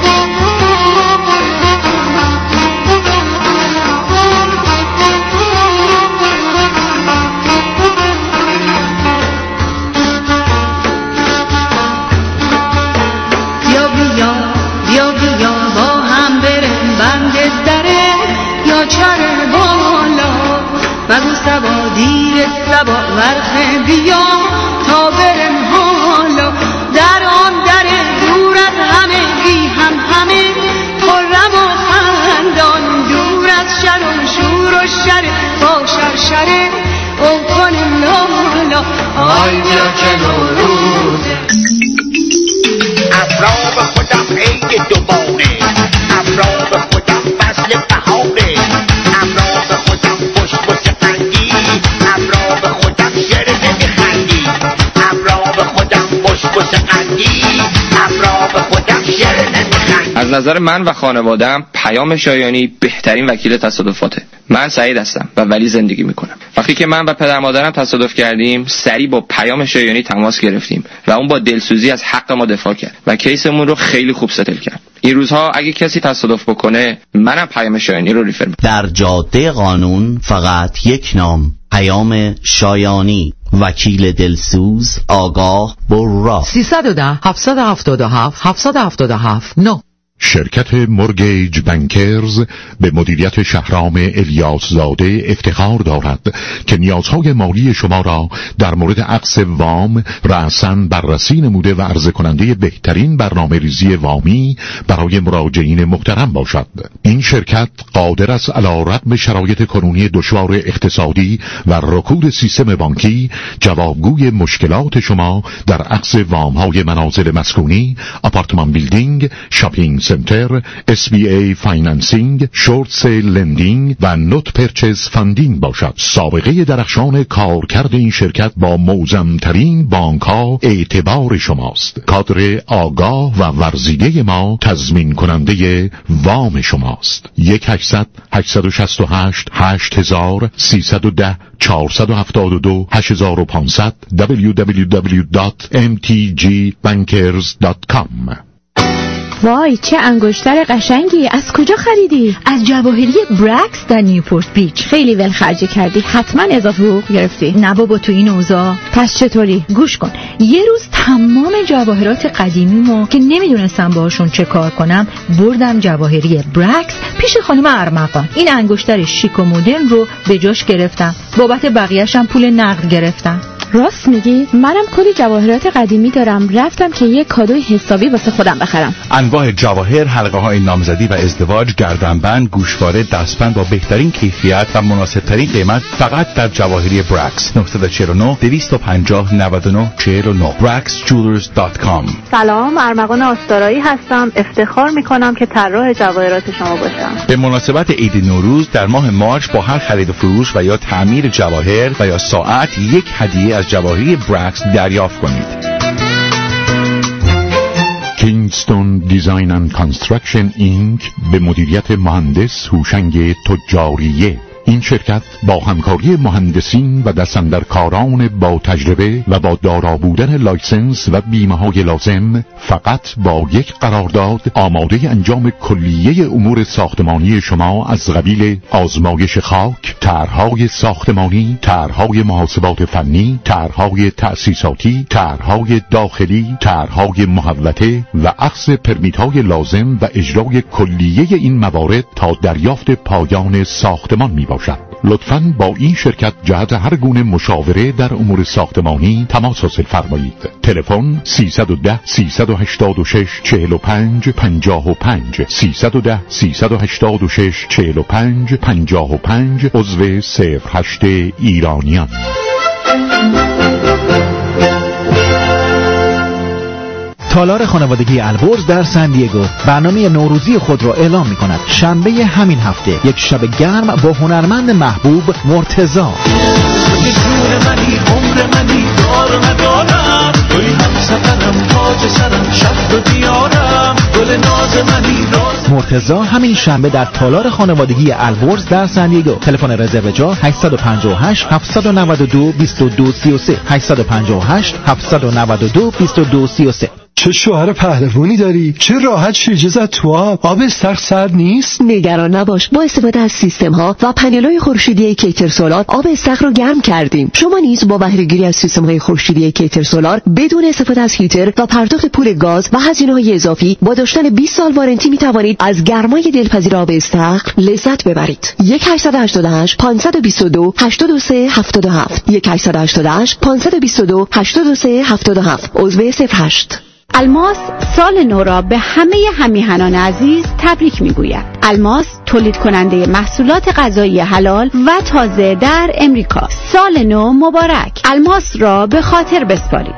چر بالا بگو سبا دیر سبا ورخ بیا تا برم حالا در آن در دور از همه بی هم همه خرم و خندان دور از شر و شور و شر با شرشره او کنم لالا. آی بیا که نوروزه افراب خودم عید دوباره افراب خودم فصل بهاره افراب خودم خوش خوش قندی افراب خودم شعر نمیخندی افراب خودم خوش خوش قندی افراب خودم شعر نمیخندی. از نظر من و خانواده‌ام پیام شایانی بهترین وکیل تصادفاته. من سعید هستم و ولی زندگی میکنم. وقتی که من و پدر مادرم تصادف کردیم سریع با پیام شایانی تماس گرفتیم و اون با دلسوزی از حق ما دفاع کرد و کیسمون رو خیلی خوب ستل کرد. این روزها اگه کسی تصادف بکنه منم پیام شایانی رو ریفر میکنم. در جاده قانون فقط یک نام، پیام شایانی، وکیل دلسوز، آگاه، برا. 310 777 777 9. شرکت مورگیج بانکرز به مدیریت شهرام الیاس زاده افتخار دارد که نیازهای مالی شما را در مورد عقد وام رأساً بررسی نموده و عرضه کننده بهترین برنامه ریزی وامی برای مراجعین محترم باشد. این شرکت قادر است علی رغم شرایط کنونی دشوار اقتصادی و رکود سیستم بانکی جوابگوی مشکلات شما در عقد وام‌های منازل مسکونی، آپارتمان بیلدینگ، شاپینگ سنتر، SBA فایننسینگ، شورت سیل لندینگ و نوت پرچز فاندینگ باشد. سابقه درخشان کارکرد این شرکت با معظم‌ترین بانک‌ها اعتبار شماست. کادر آگاه و ورزیده ما تضمین کننده وام شماست. 1-800-868-8000 310 472 8500 www.mtgbankers.com. وای چه انگشتر قشنگی، از کجا خریدی؟ از جواهری برکس در نیوپورت بیچ. خیلی ولخرجی کردی، حتما اضافه حقوق گرفتی. نه بابا تو این اوضاع. پس چطوری؟ گوش کن، یه روز تمام جواهرات قدیمیمو که نمیدونستم باهاشون چه کار کنم بردم جواهری برکس پیش خانم ارمغان. این انگشتر شیک و مدرن رو به جاش گرفتم، بابت بقیه‌شم پول نقد گرفتم. راست میگی؟ منم کلی جواهرات قدیمی دارم، رفتم که یه کادوی حسابی واسه خودم بخرم. انواع جواهر، حلقه های نامزدی و ازدواج، گردنبند، گوشواره، دستبند با بهترین کیفیت و مناسب ترین قیمت فقط در جواهری برکس. 949 250 99 49 braxjewelers.com. سلام، ارمغان آستارایی هستم. افتخار میکنم که طراح جواهرات شما باشم. به مناسبت عید نوروز در ماه مارچ با هر خرید و فروش و یا تعمیر جواهر و یا ساعت یک هدیه از جواهری برکس دریافت کنید. کینگستون دیزاین اند کانستراکشن اینک به مدیریت مهندس هوشنگ تجاریه. این شرکت با همکاری مهندسین و دستاندرکاران با تجربه و با دارا بودن لایسنس و بیمه‌های لازم فقط با یک قرارداد آماده انجام کلیه امور ساختمانی شما از قبیل آزمایش خاک، طرح‌های ساختمانی، طرح‌های محاسبات فنی، طرح‌های تأسیساتی، طرح‌های داخلی، طرح‌های محوطه و اخذ پرمیت‌های لازم و اجرای کلیه این موارد تا دریافت پایان ساختمان می‌باشد. لطفاً با این شرکت جهت هر گونه مشاوره در امور ساختمانی تماس حاصل فرمایید. تلفن 310 386 45 55 310 386 45 55 عضو 08 ایرانیان. تالار خانوادگی البرز در سن دیگو برنامه نوروزی خود را اعلام می‌کند. شنبه همین هفته یک شب گرم با هنرمند محبوب مرتضی. مرتضی همین شنبه در تالار خانوادگی البرز در سن دیگو. تلفن رزرو جا 858 792 2233 858 792 2233. چه شوهر پهلوانی داری؟ چه راحت شیرجه زد تو آب استخر سرد نیست؟ نگران نباش، با استفاده از سیستم ها و پنل‌های خورشیدی کیتر سولار آب استخر رو گرم کردیم. شما نیز با بهره گیری از سیستم های خورشیدی کیتر سولار بدون استفاده از هیتر و پرداخت پول گاز و هزینه‌های اضافی با داشتن 20 سال وارنتی می توانید از گرمای دلپذیر آب استخر لذت ببرید. 1888 522 8377 1888 522 8377 عضو 08. الماس سال نو را به همه همیهنان عزیز تبریک میگوید. الماس تولید کننده محصولات غذایی حلال و تازه در امریکا. سال نو مبارک. الماس را به خاطر بسپارید.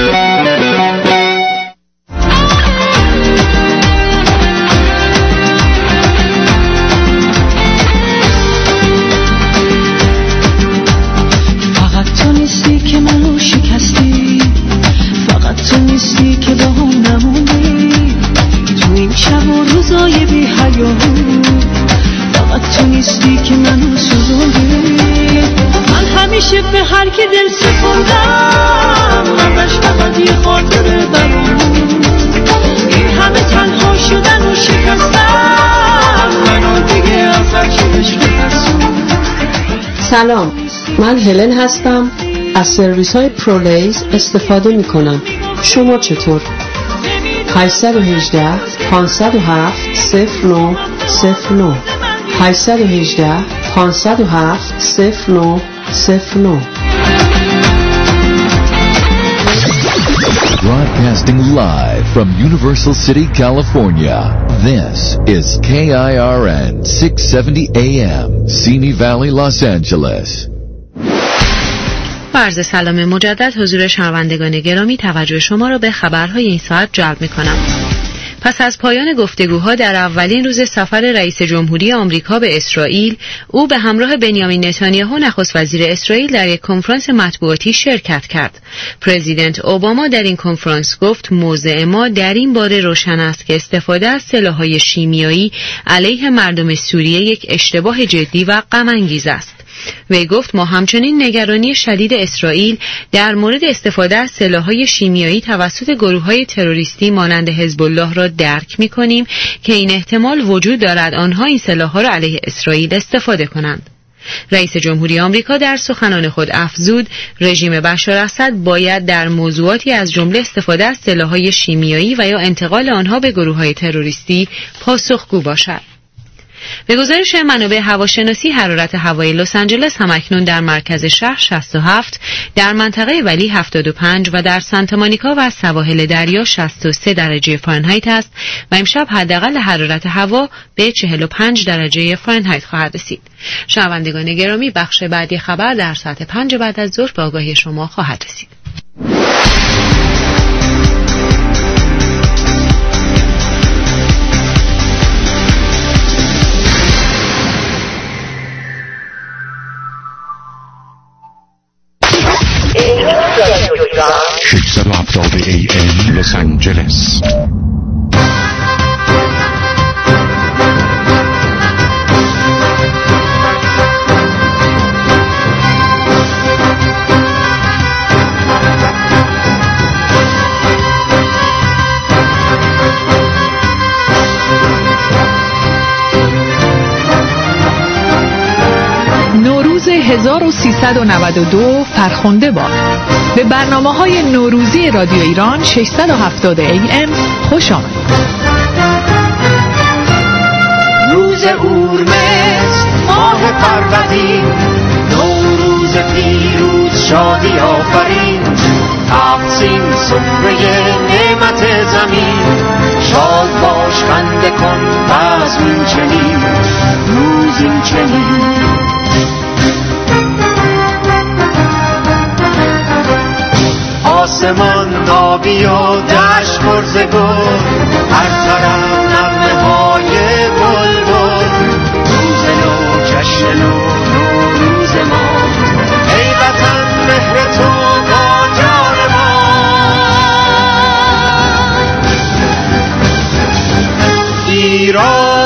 فقط تو نیستی که منو شکستی، فقط تو نیستی که با هم نموندی تو این شب و روزای بی حیا، فقط تو نیستی که منو سوزوندی. من همیشه به هر که دل سپردم ازش فقط یه خاطره برام، این همه تنها شدن و شکستم منو دیگه از هرچیش بترسون. سلام، من هلن هستم، از سرویس های پرولیز استفاده می کنم. شما چطور؟ 818 507 0909 818 507 0909. Broadcasting live from Universal City, California. This is KIRN 670 AM, Simi Valley, Los Angeles. عرض سلام مجدد حضور شنوندگان گرامی، توجه شما را به خبرهای این ساعت جلب می‌کنم. پس از پایان گفتگوها در اولین روز سفر رئیس جمهوری آمریکا به اسرائیل، او به همراه بنیامین نتانیاهو نخست وزیر اسرائیل در یک کنفرانس مطبوعاتی شرکت کرد. پرزیدنت اوباما در این کنفرانس گفت موضع ما در این باره روشن است که استفاده از سلاح‌های شیمیایی علیه مردم سوریه یک اشتباه جدی و غم‌انگیز است. وی گفت ما همچنین نگرانی شدید اسرائیل در مورد استفاده از سلاح‌های شیمیایی توسط گروه‌های تروریستی مانند حزب الله را درک می‌کنیم که این احتمال وجود دارد آنها این سلاح‌ها را علیه اسرائیل استفاده کنند. رئیس جمهوری آمریکا در سخنان خود افزود رژیم بشار اسد باید در موضوعاتی از جمله استفاده از سلاح‌های شیمیایی و یا انتقال آنها به گروه‌های تروریستی پاسخگو باشد. به گزارش منابع هواشناسی حرارت هوای لس آنجلس همکنون در مرکز شهر 67، در منطقه ولی 75 و در سانتا مونیکا و سواحل دریا 63 درجه فارنهایت است و امشب حداقل حرارت هوا به 45 درجه فارنهایت خواهد رسید. شنوندگان گرامی، بخش بعدی خبر در ساعت 5 بعد از ظهر به آگاهی شما خواهد رسید. AM لس آنجلس. نوروز 1392 فرخنده باد. به برنامه‌های نوروزی رادیو ایران 670 AM خوش آمد. روز اورمز ماه فروردین، نوروز پیروز شادی آفرین، تقسیم سفره نعمت زمین، شاد باش خنده کن پس این چنین روز این چنین. آسمان آبی و دشت پرز گل، هر طرف نغمه های بلبل. روز نو جشن نو روز ما، ای وطن مهر تو با جان ما. ایران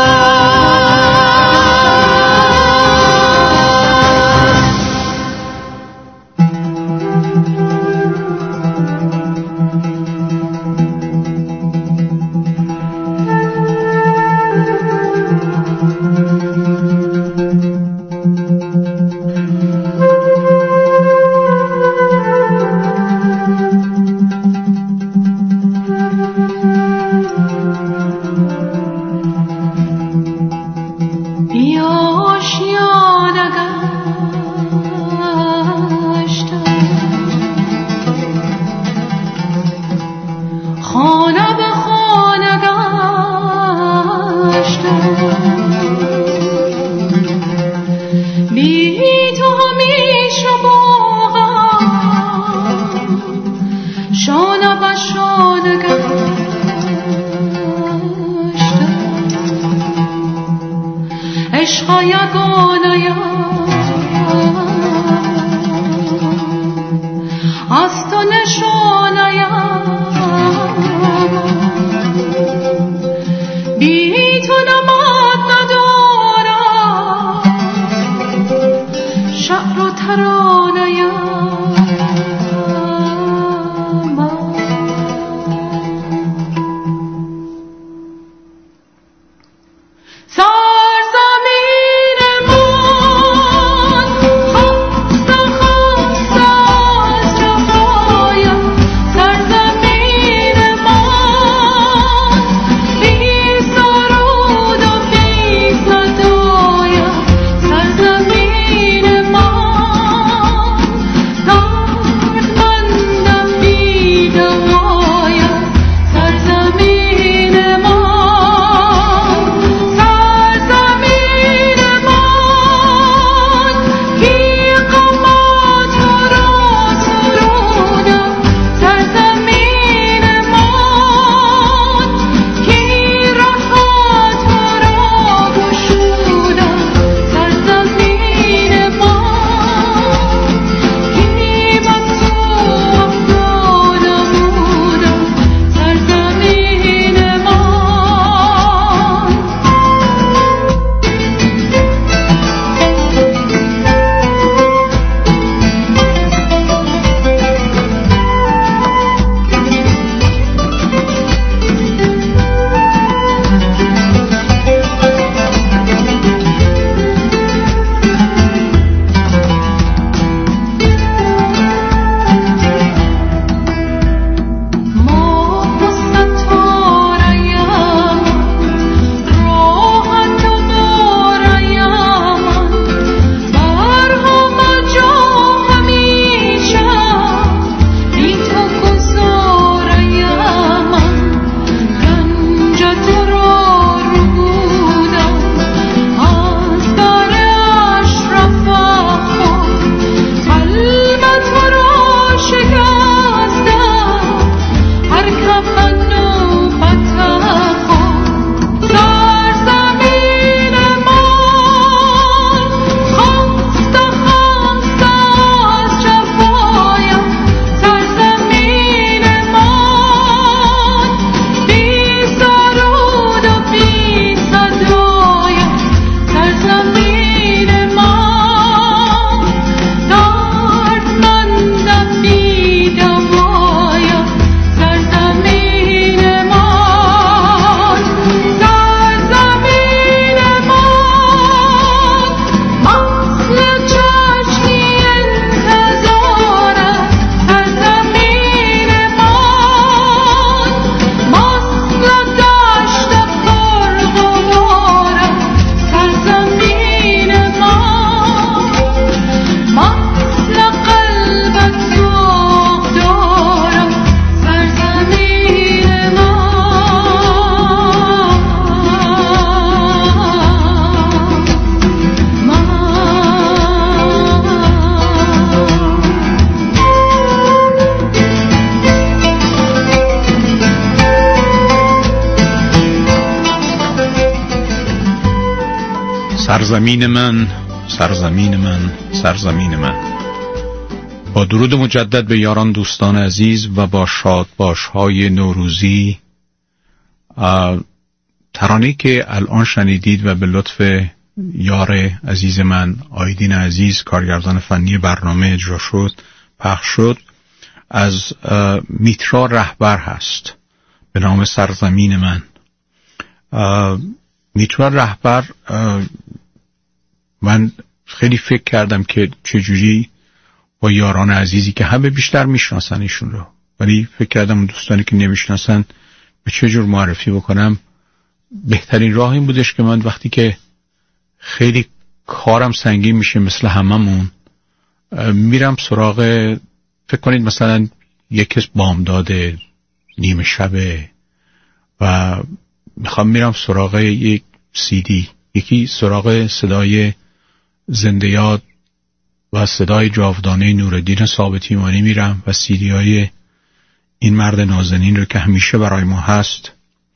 سرزمین من، سرزمین من، سرزمین من. با درود مجدد به یاران دوستان عزیز و با شادباش‌های نوروزی، ترانه‌ای که الان شنیدید و به لطف یار عزیز من آیدین عزیز کارگردان فنی برنامه اجرا شد، پخش شد، از میترا رهبر هست به نام سرزمین من. میترا رهبر، من خیلی فکر کردم که چجوری با یاران عزیزی که همه بیشتر میشناسن ایشون رو، ولی فکر کردم دوستانی که نمیشناسن به چه جور معرفی بکنم. بهترین راه این بودش که من وقتی که خیلی کارم سنگین میشه مثل هممون، میرم سراغ، فکر کنید مثلا یک بامداد نیمه شبه و میرم سراغ یک CD، یکی سراغ صدای زنده یاد و صدای جاودانه نورالدین ثابت ایمانی میرم و CD های این مرد نازنین رو که همیشه برای ما هست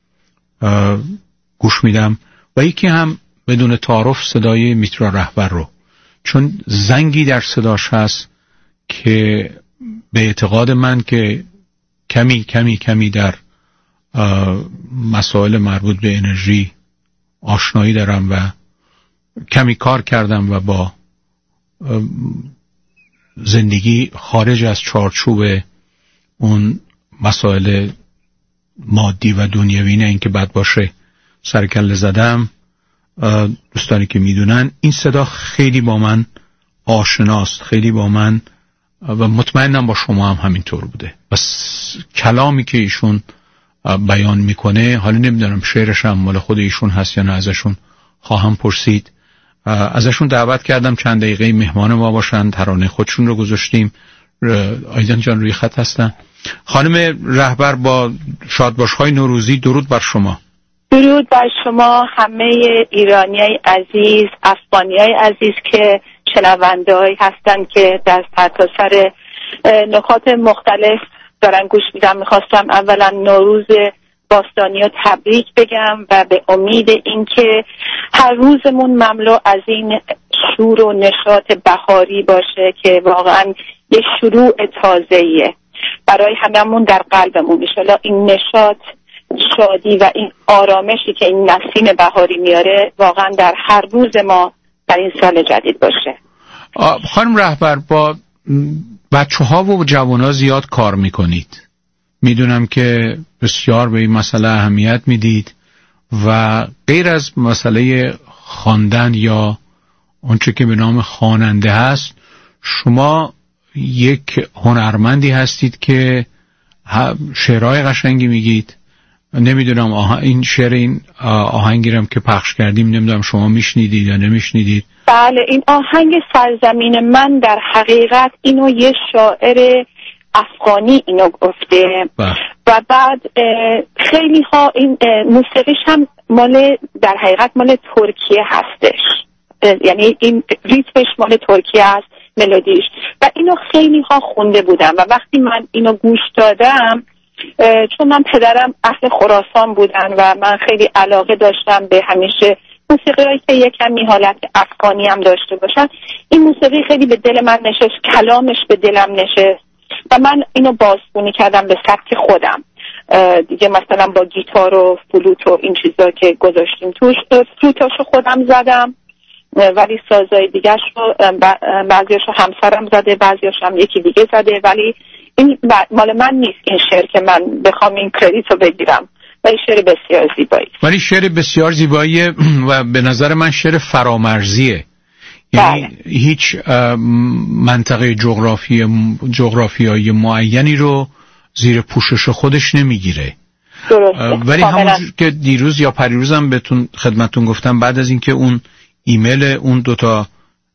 گوش میدم، و یکی هم بدون تعارف صدای میترا رهبر رو، چون زنگی در صداش هست که به اعتقاد من که کمی در مسائل مربوط به انرژی آشنایی دارم و کمی کار کردم و با زندگی خارج از چارچوب اون مسائل مادی و دنیوی، نه اینکه بد باشه، سرکله زدم. دوستانی که میدونن این صدا خیلی با من آشناست، خیلی با من، و مطمئنم با شما هم همینطور بوده. بس کلامی که ایشون بیان میکنه، حالا نمیدونم شعرش هم مال خود ایشون هست یا نه، ازشون خواهم پرسید. ازشون دعوت کردم چند دقیقه مهمان ما باشن، ترانه خودشون رو گذاشتیم. آیدین جان روی خط هستن. خانم رهبر، با شادباش‌های نوروزی درود بر شما. درود بر شما همه ایرانیای عزیز، افغانیای عزیز که شنونده‌ای هستن که در سرتاسر نقاط مختلف دارن گوش میدن. میخواستم اولا نوروز باستانی رو تبریک بگم و به امید اینکه هر روزمون مملو از این شور و نشاط بهاری باشه که واقعا یه شروع تازه‌ایه برای هممون در قلبمون. انشالله این نشاط، شادی و این آرامشی که این نسیم بهاری میاره واقعا در هر روز ما در این سال جدید باشه. خانم رهبر، با بچه ها و جوان ها زیاد کار میکنید، میدونم که بسیار به این مسئله اهمیت میدید و غیر از مسئله خواندن یا اونچه که به نام خواننده هست، شما یک هنرمندی هستید که شعرهای قشنگی میگید. نمیدونم این شعر، این آهنگیرم که پخش کردیم، نمیدونم شما میشنیدید یا نمیشنیدید؟ بله، این آهنگ سرزمین من در حقیقت اینو یه شاعر افغانی اینو گفته و بعد خیلی ها این موسیقیش هم در حقیقت مال ترکیه هستش، یعنی این ریتمش مال ترکیه است، ملودیش، و اینو خیلی ها خونده بودم و وقتی من اینو گوش دادم، چون من پدرم اهل خراسان بودن و من خیلی علاقه داشتم به همیشه موسیقی‌هایی که یک کمی حالت افغانی هم داشته باشن، این موسیقی خیلی به دل من نشست، کلامش به دلم نشست و من اینو بازخوانی کردم به سبک خودم دیگه، مثلا با گیتار و فلوت و این چیزا که گذاشتیم توش. فلوتاشو خودم زدم ولی سازای دیگه‌ش رو بعضیاشو همسرم زده، بعضیاشو یکی دیگه زده، ولی این مال من نیست این شعر که من بخوام این کردیت رو بگیرم، ولی شعر بسیار زیبایی، ولی شعر بسیار زیباییه و به نظر من شعر فرامرزیه. یعنی هیچ منطقه جغرافیایی معینی رو زیر پوشش خودش نمیگیره. ولی همون که دیروز یا پریروزم بهتون خدمتتون گفتم، بعد از اینکه اون ایمیل اون دوتا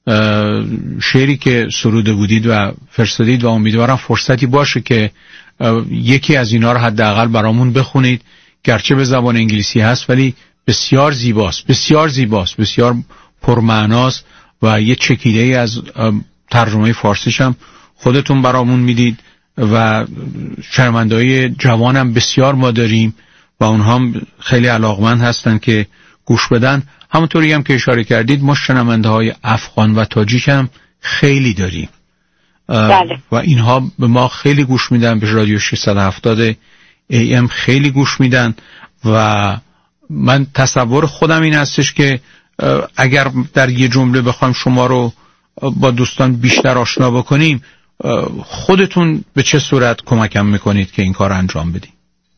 شعری که سروده بودید و فرستادید و امیدوارم فرصتی باشه که یکی از اینا رو حداقل برامون بخونید، گرچه به زبان انگلیسی هست ولی بسیار زیباست، بسیار زیباست، بسیار پرمعناست و یه چکیده از ترجمه فارسیش هم خودتون برامون میدید و شنونده‌های جوانم بسیار ما داریم و اونها هم خیلی علاقمند هستن که گوش بدن. همونطوری هم که اشاره کردید ما شنونده های افغان و تاجیک هم خیلی داریم. بله. و اینها به ما خیلی گوش میدن، به رادیو 670 AM خیلی گوش میدن و من تصور خودم این هستش که اگر در یه جمله بخوایم شما رو با دوستان بیشتر آشنا بکنیم، خودتون به چه صورت کمکم میکنید که این کار انجام بدیم؟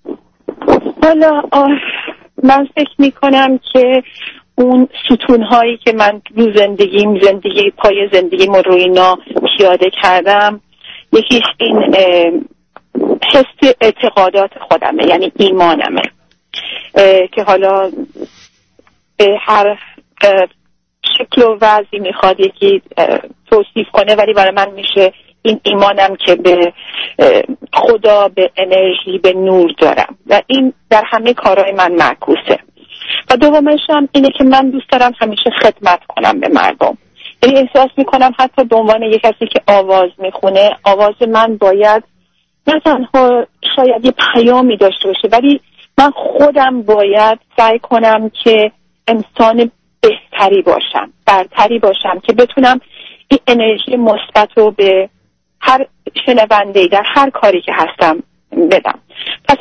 حالا من فکر میکنم که اون ستونهایی که من رو زندگی پای زندگیم رو اینا پیاده کردم، یکیش این حس اعتقادات خودمه، یعنی ایمانمه که حالا به هر شکل و وضعی میخواد یکی توصیف کنه، ولی برای من میشه این ایمانم که به خدا، به انرژی، به نور دارم و این در همه کارهای من معکوسه. و دومش هم اینه که من دوست دارم همیشه خدمت کنم به مردم. یعنی احساس میکنم حتی به عنوان یک کسی که آواز میخونه، آواز من باید نه تنها شاید یه پیامی داشته باشه، ولی من خودم باید سعی کنم که انسان بهتری باشم، برتری باشم، که بتونم این انرژی مثبت رو به هر شنونده‌ای در هر کاری که هستم بدم. پس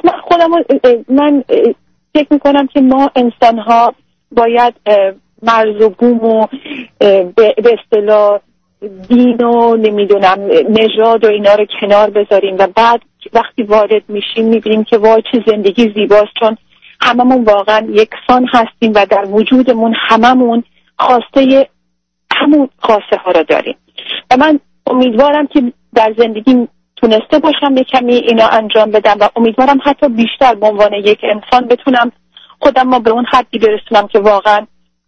من فکر میکنم که ما انسان‌ها باید مرز و بوم و به اصطلاح دین و نمیدونم نژاد و اینا رو کنار بذاریم و بعد وقتی وارد میشیم میبینیم که وای چه زندگی زیباست، چون هممون واقعا یکسان هستیم و در وجودمون هممون خواسته همون خواسته ها رو داریم. و من امیدوارم که در زندگی تونسته باشم یک کمی اینا انجام بدم و امیدوارم حتی بیشتر به عنوان یک انسان بتونم خودم به اون حدی برسونم که واقعا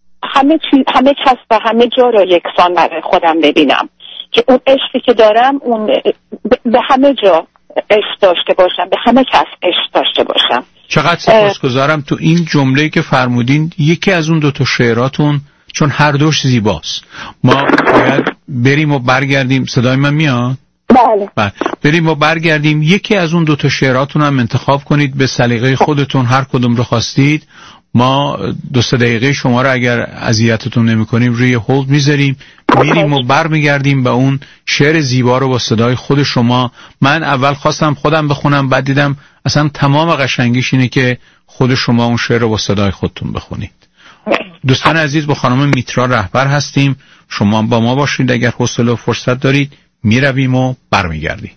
همه کس و همه جا رو یکسان برای خودم ببینم، که اون عشقی که دارم اون به همه جا عشق داشته باشم، به همه کس عشق داشته باشم. چقدر سپاسگزارم. تو این جمله‌ای که فرمودین یکی از اون دو تا شعراتون، چون هر دوش زیباست، ما باید بریم و برگردیم. صدای من میاد؟ بله. بریم و برگردیم. یکی از اون دو تا شعراتون هم انتخاب کنید به سلیقه خودتون، هر کدوم رو خواستید. ما 2-3 دقیقه شما رو اگر اذیتتون نمی‌کنیم روی هولد میذاریم، میریم و برمیگردیم به اون شعر زیبا رو با صدای خود شما. من اول خواستم خودم بخونم، بعد دیدم اصلا تمام قشنگیش اینه که خود شما اون شعر رو با صدای خودتون بخونید. دوستان عزیز، با خانم میترا رهبر هستیم. شما با ما باشید اگر حوصله و فرصت دارید. میرویم و برمیگردیم.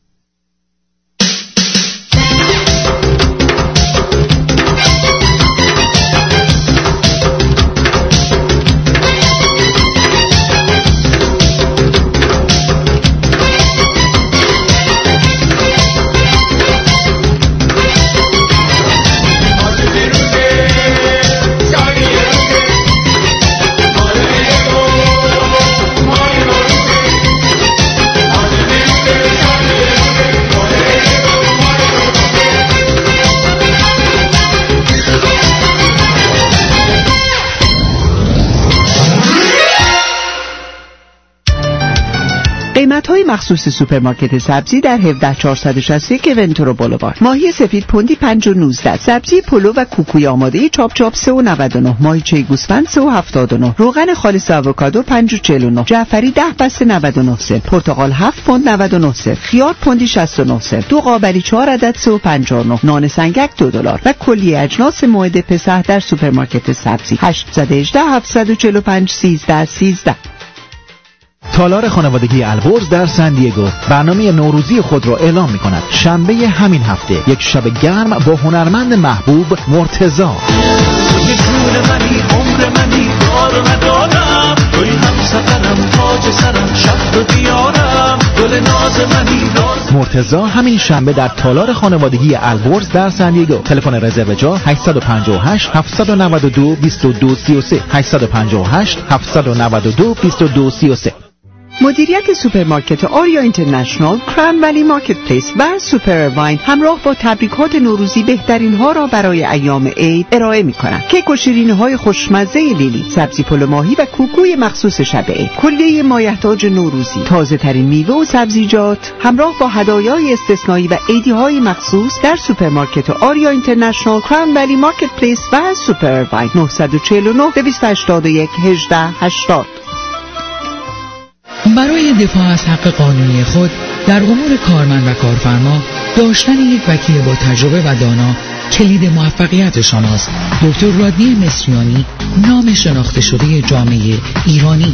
قیمت‌های مخصوص سوپرمارکت سبزی در 17461 ونتورو بولوارد. ماهی سفید پوندی 5.19، سبزی پلو و کوکوی آماده چاپ چاپ 3.99، ماهیچه گوسفند 3.79، روغن خالص آووکادو 5.49، جعفری 10 بسته 99 سنت، پرتقال 7 پوند 99 سنت، خیار پوندی 69 سنت، دو قابلی 4 عدد 3.59، نان سنگک $2 و کلی اجناس موعد پسح در سوپرمارکت سبزی. 818 745 1313. تالار خانوادگی البرز در سن دیگو برنامه نوروزی خود را اعلام می‌کند. شنبه همین هفته یک شب گرم با هنرمند محبوب مرتضی. مرتضی همین شنبه در تالار خانوادگی البرز در سن دیگو. تلفن رزرو جا 858 792 2233 858 792 2233. مدیریت سوپرمارکت آریا اینترنشنال، کران ولی مارکت پلیس و سوپر واین همراه با تبریکات نوروزی بهترین ها را برای ایام عید ارائه می‌کنند. کیک و شیرینی های خوشمزه لیلی، سبزی پلو ماهی و کوکوی مخصوص شب عید، کلیه مایحتاج نوروزی، تازه ترین میوه و سبزیجات همراه با هدایای استثنایی و عیدی های مخصوص در سوپرمارکت آریا اینترنشنال، کران ولی مارکت پلیس و سوپر واین. 949 281 1880. برای دفاع از حق قانونی خود در امور کارمند و کارفرما، داشتن یک وکیل با تجربه و دانا کلید موفقیت شماست. دکتر رادنی مصریانی، نام شناخته شده جامعه ایرانی.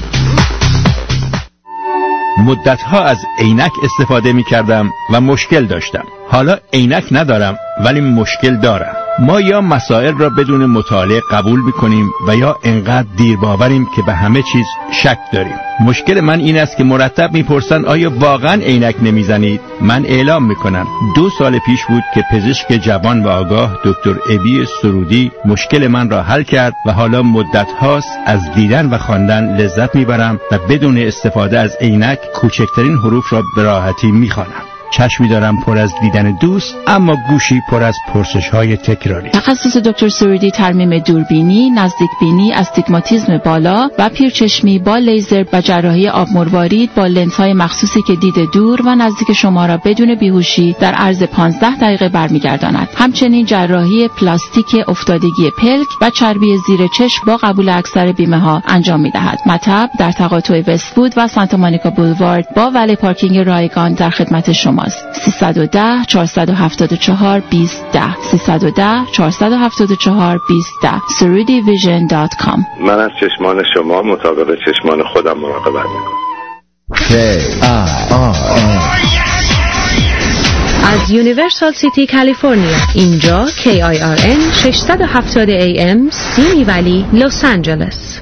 مدتها از عینک استفاده می کردم و مشکل داشتم. حالا عینک ندارم ولی مشکل دارم. ما یا مسائل را بدون مطالعه قبول می‌کنیم و یا انقدر دیر باوریم که به همه چیز شک داریم. مشکل من این است که مرتب میپرسن آیا واقعا عینک نمیزنید؟ من اعلام میکنم 2 سال پیش بود که پزشک جوان و آگاه دکتر ابی سرودی مشکل من را حل کرد و حالا مدت هاست از دیدن و خواندن لذت میبرم و بدون استفاده از عینک کوچکترین حروف را به راحتی میخوانم. چشمی دارم پر از دیدن دوست، اما گوشی پر از پرسش‌های تکراری. تخصص دکتر سرودی ترمیم دوربینی، نزدیکبینی، استیگماتیسم بالا و پیرچشمی با لیزر و جراحی آب مروارید با لنزهای مخصوصی که دید دور و نزدیک شما را بدون بیهوشی در عرض 15 دقیقه برمیگرداند. همچنین جراحی پلاستیک افتادگی پلک و چربی زیر چشم با قبول اکثر بیمه‌ها انجام می‌دهد. مطب در تقاطع وست‌وود و سانتا مونیکا بولوارد با ولی پارکینگ رایگان در خدمت شما. 310 474 2010 310 474 2010 surudivision.com. من از چشمان شما مطابق چشمان خودم مراقبت میکنم. از یونیورسال سیتی کالیفرنیا، اینجا KIRN 670 AM سیمی ولی لس آنجلس.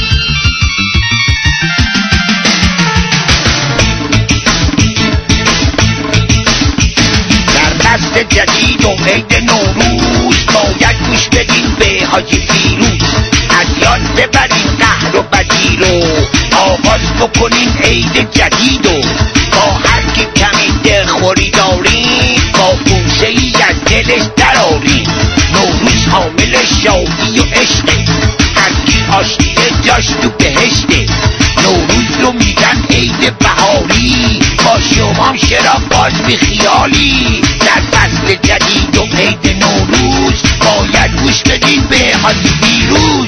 فصل جدید و عید نوروز باید گوش بدین به حاجی فیروز. از یاد ببرین قهر و بدی رو، آغاز بکنین عید جدید و با هر کی کمی دلخوری دارین با بوسه ای از دلش درارین. نوروز حامل شادی و عشقه، هر کی عاشقه جاش تو بهشته. نوروز رو میگن عید بهاری، با شما چرا باز بی خیالی. در فصل جدید و عید نوروز باید گوش بدین به حاجی فیروز.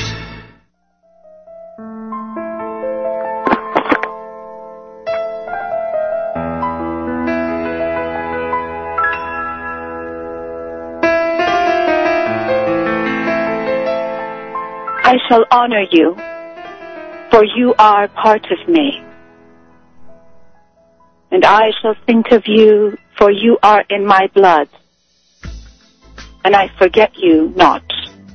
I shall honor you, for you are part of me. And I shall think of you, for you are in my blood. And I forget you not.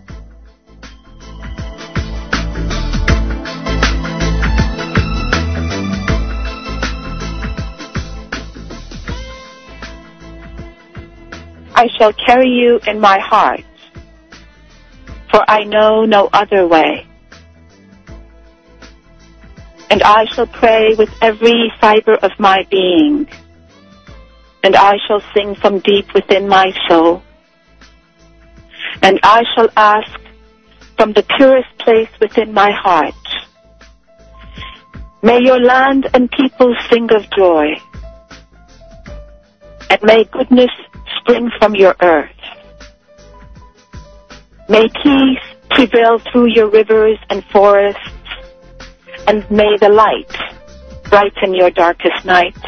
I shall carry you in my heart, for I know no other way. And I shall pray with every fiber of my being, and I shall sing from deep within my soul, and I shall ask from the purest place within my heart, may your land and people sing of joy, and may goodness spring from your earth. May peace prevail through your rivers and forests, and may the light brighten your darkest nights.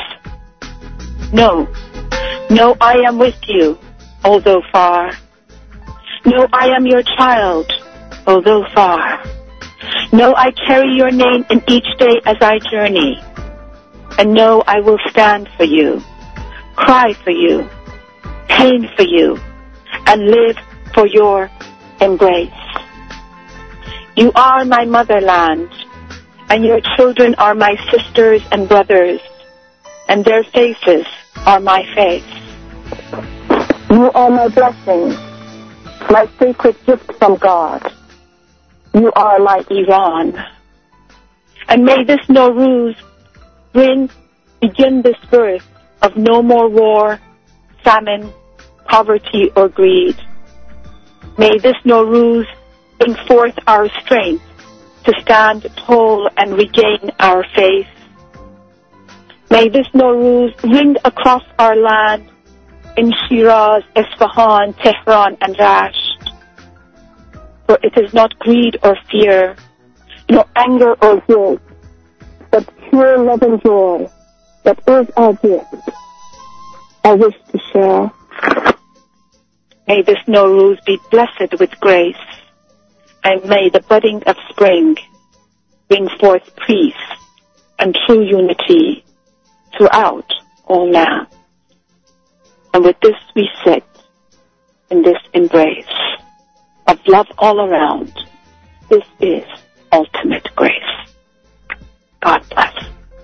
No, I am with you, although far. No, I am your child, although far. No, I carry your name in each day as I journey. And no, I will stand for you, cry for you, pain for you, and live for your embrace. You are my motherland, and your children are my sisters and brothers, and their faces are my face. You are my blessings, my sacred gift from God. You are like Iran. And may this Nowruz begin this birth of no more war, famine, poverty, or greed. May this Nowruz bring forth our strength to stand tall and regain our faith. May this Nowruz ring across our land in Shiraz, Isfahan, Tehran, and Rasht. For it is not greed or fear, nor anger or guilt, but pure love and joy that is our gift, I wish to share. May this Nowruz be blessed with grace, and may the budding of spring bring forth peace and true unity throughout all land. And with this we sit in this embrace of love all around. This is ultimate grace. God bless.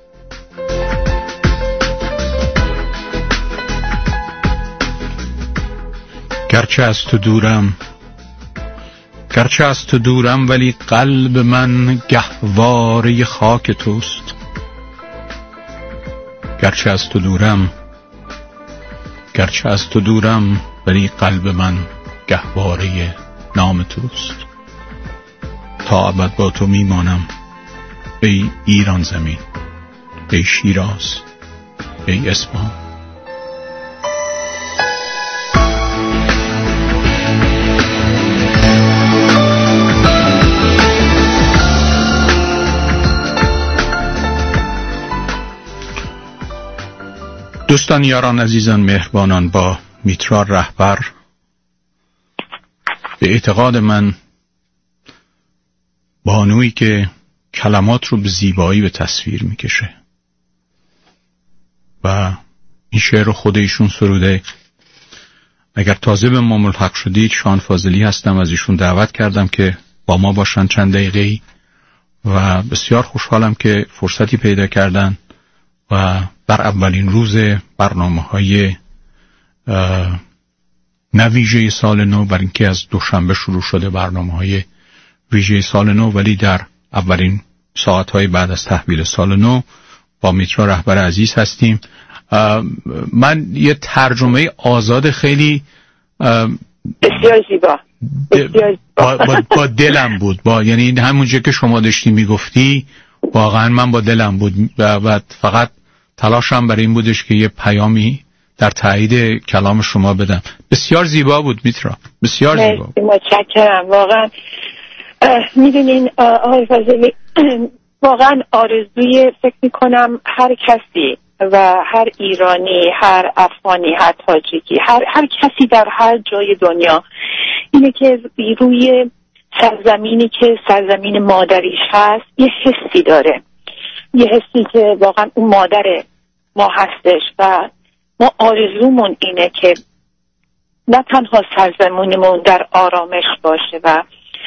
گرچه از تو دورم ولی قلب من گهواره خاک توست. گرچه از تو دورم ولی قلب من گهواره نام توست. تا ابد با تو میمانم ای ایران زمین، ای شیراز، ای اصفهان. دوستان، یاران، عزیزان، مهربانان، با میترا رهبر به اعتقاد من بانویی که کلمات رو به زیبایی به تصویر میکشه و این شعر رو خود ایشون سروده. اگر تازه به ما ملحق شدید، شان فاضلی هستم. از ایشون دعوت کردم که با ما باشن چند دقیقه‌ای و بسیار خوشحالم که فرصتی پیدا کردن و در اولین روز برنامه‌های نه ویژه سال نو، برای اینکه از دوشنبه شروع شده برنامه‌های ویژه سال نو، ولی در اولین ساعت‌های بعد از تحویل سال نو با میترا رهبر عزیز هستیم. من یه ترجمه آزاد خیلی بسیار زیبا با دلم بود، یعنی همونجا که شما داشتی میگفتی واقعا من با دلم بود و فقط تلاشم برای این بودش که یه پیامی در تایید کلام شما بدم. بسیار زیبا بود میترا، بسیار زیبا بود. متشکرم. واقعا میدونین آقای فاضلی، واقعا آرزوی فکر میکنم هر کسی و هر ایرانی، هر افغانی، هر تاجیکی، هر کسی در هر جای دنیا اینه که روی سرزمینی که سرزمین مادریش هست یه حسی داره، یه حسی که واقعا اون مادر ما هستش و ما آرزومون اینه که نه تنها سرزمینمون در آرامش باشه و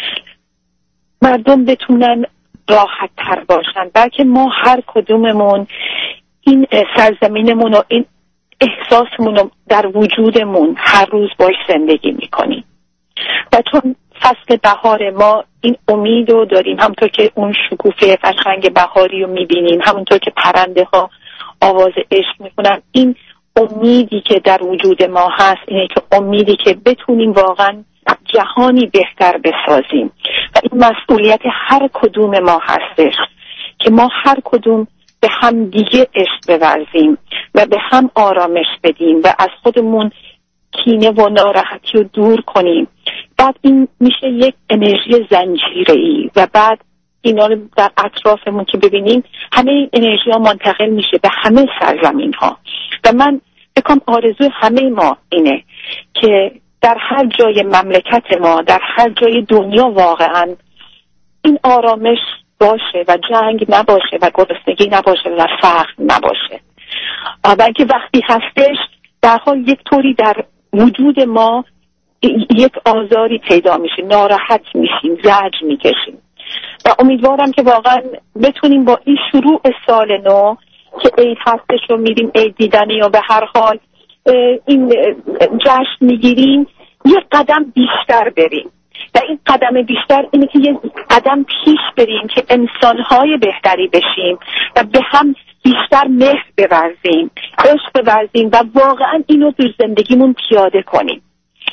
مردم بتونن راحت تر باشن، بلکه ما هر کدوممون این سرزمینمون و این احساسمون رو در وجودمون هر روز باش زندگی میکنیم و چون فصل بهار ما این امید رو داریم، همونطور که اون شکوفه قشنگ بهاری رو میبینیم، همونطور که پرنده ها آواز عشق میکنن، این امیدی که در وجود ما هست اینه که امیدی که بتونیم واقعا جهانی بهتر بسازیم و این مسئولیت هر کدوم ما هستش که ما هر کدوم به هم دیگه عشق بورزیم و به هم آرامش بدیم و از خودمون کینه و ناراحتی رو دور کنیم. بعد این میشه یک انرژی زنجیره‌ای و بعد اینا رو در اطرافمون که ببینیم همه این انرژی ها منتقل میشه به همه سرزمین ها و من بکنم آرزوی همه ما اینه که در هر جای مملکت ما، در هر جای دنیا واقعا این آرامش باشه و جنگ نباشه و گرسنگی نباشه و فقر نباشه. بلکه وقتی هستش در حال یک طوری در وجود ما یک آزاری پیدا میشه، ناراحت میشیم، زجر میکشیم و امیدوارم که واقعا بتونیم با این شروع سال نو که عید هستش رو میریم عید دیدنی و به هر حال این جشن میگیریم یک قدم بیشتر بریم و این قدم بیشتر اینه که یک قدم پیش بریم که انسانهای بهتری بشیم و به هم بیشتر مهر بورزیم، عشق بورزیم و واقعا اینو تو زندگیمون پیاده کنیم.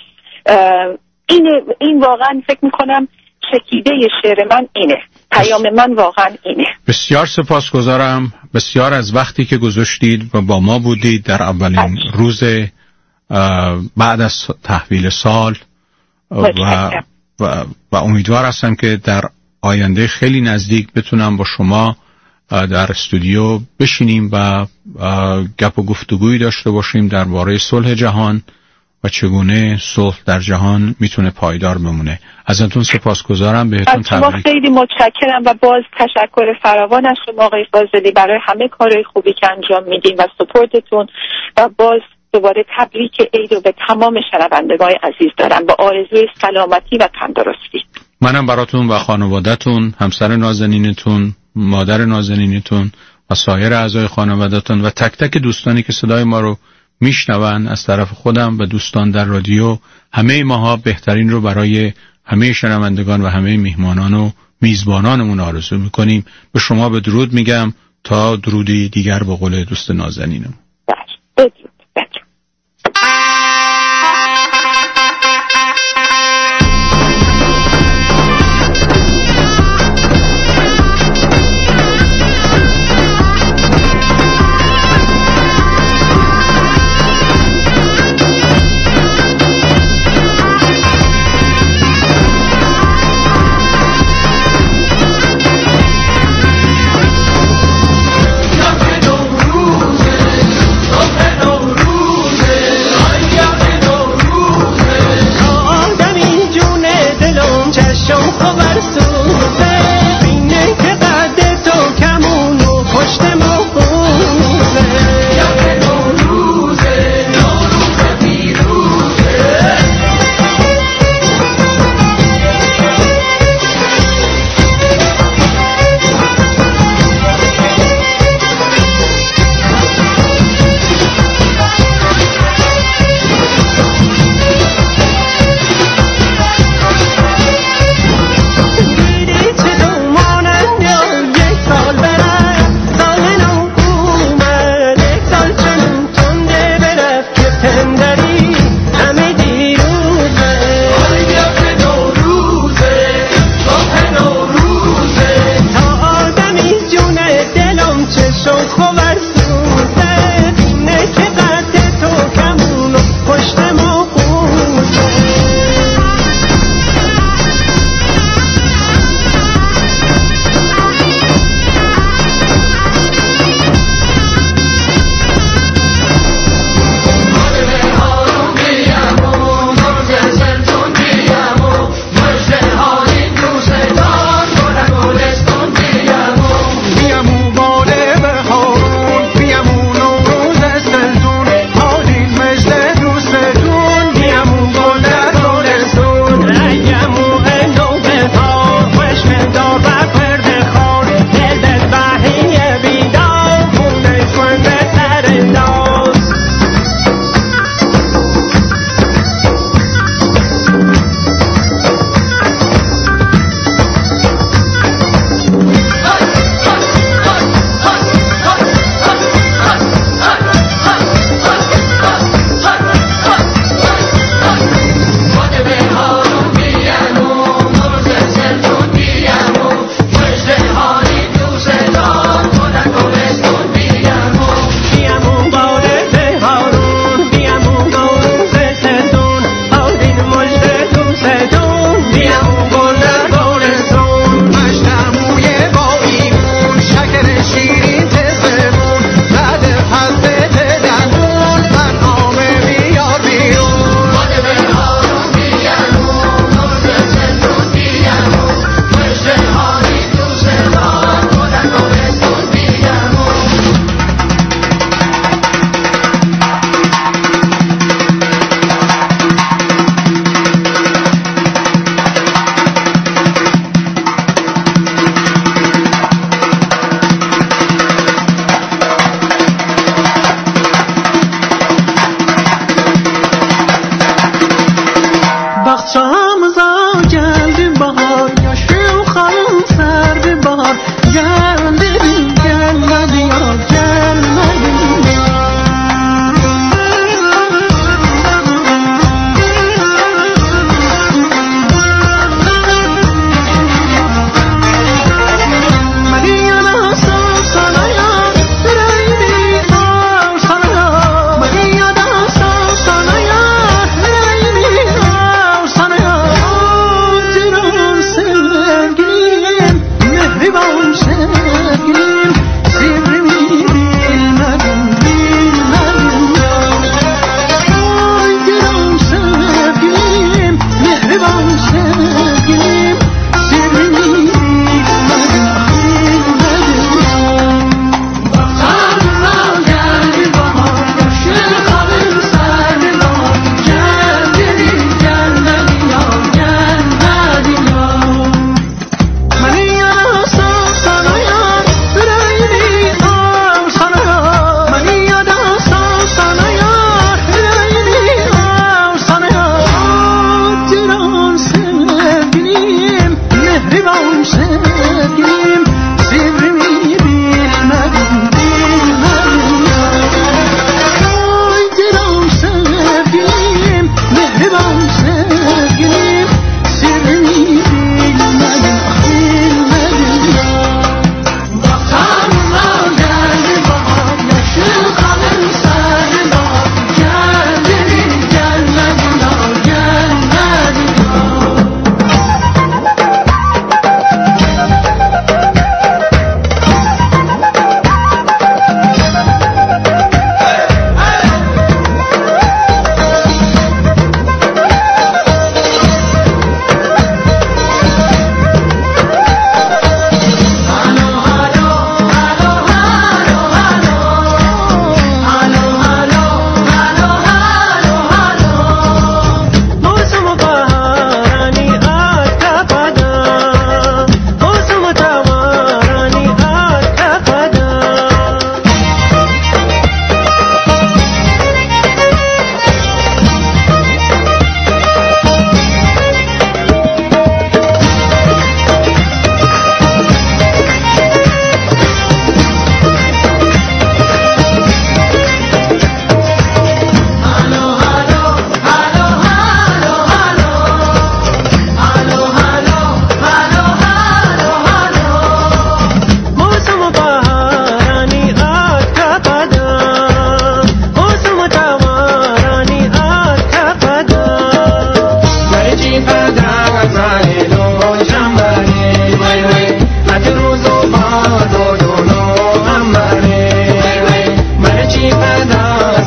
این واقعا فکر میکنم شکیده شعر من اینه، پیام من واقعا اینه. بسیار سپاسگزارم، بسیار از وقتی که گذاشتید و با ما بودید در اولین روز بعد از تحویل سال و امیدوار هستم که در آینده خیلی نزدیک بتونم با شما در استودیو بشینیم و گپ و گفتگویی داشته باشیم درباره صلح جهان و چگونه صلح در جهان میتونه پایدار بمونه. ازتون سپاسگزارم، بهتون تبریک. خیلی متشکرم و باز تشکر فراوان از شما آقای فاضلی برای همه کارهای خوبی که انجام میدین و سپورتتون و باز دوباره تبریک عید رو به تمام شنوندگان عزیز دارم با آرزوی سلامتی و تندرستی. منم براتون و خانواده‌تون، همسر نازنینتون، مادر نازنینتون و سایر اعضای خانواده‌تون و تک تک دوستانی که صدای ما رو میشنون از طرف خودم و دوستان در رادیو، همه ماها بهترین رو برای همه شنوندگان و همه میهمانان و میزبانانمون آرزو میکنیم. به شما به درود میگم تا درودی دیگر به قول دوست نازنینم. بدرود.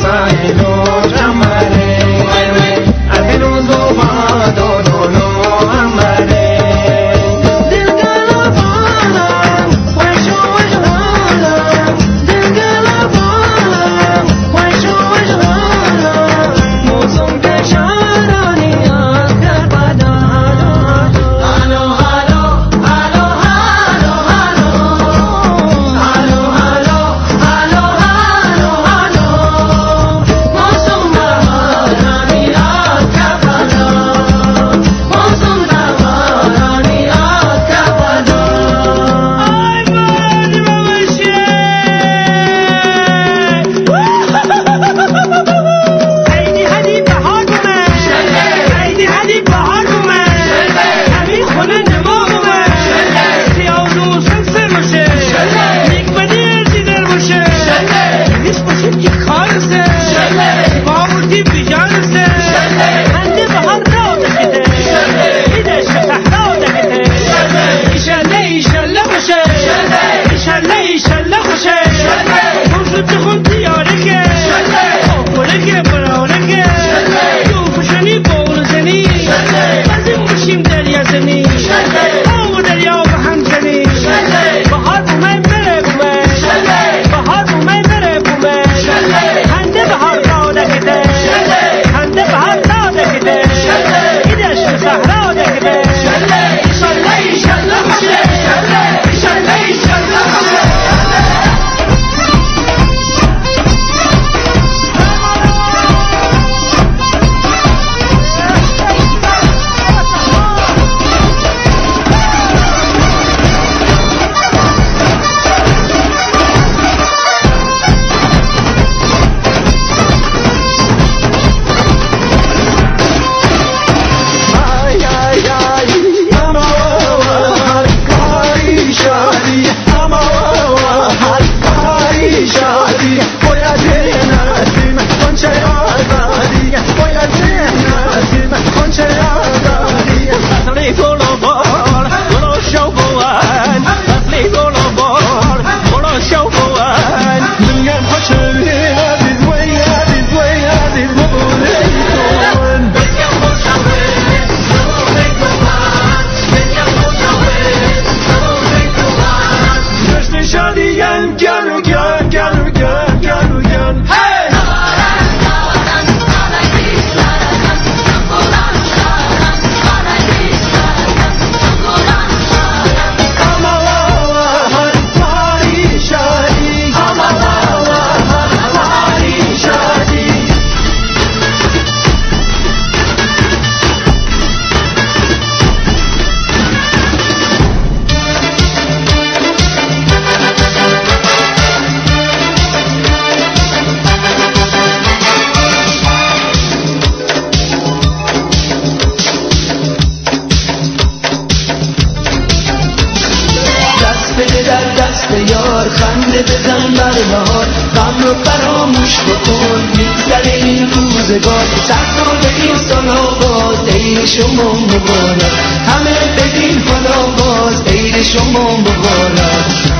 خنده بزن بر بهار، غم رو فراموش بکن، میگذره این روزگار. 100 سال این سال آغاز، عید شما مبارک، همه بگین حالا باز، عید شما مبارک.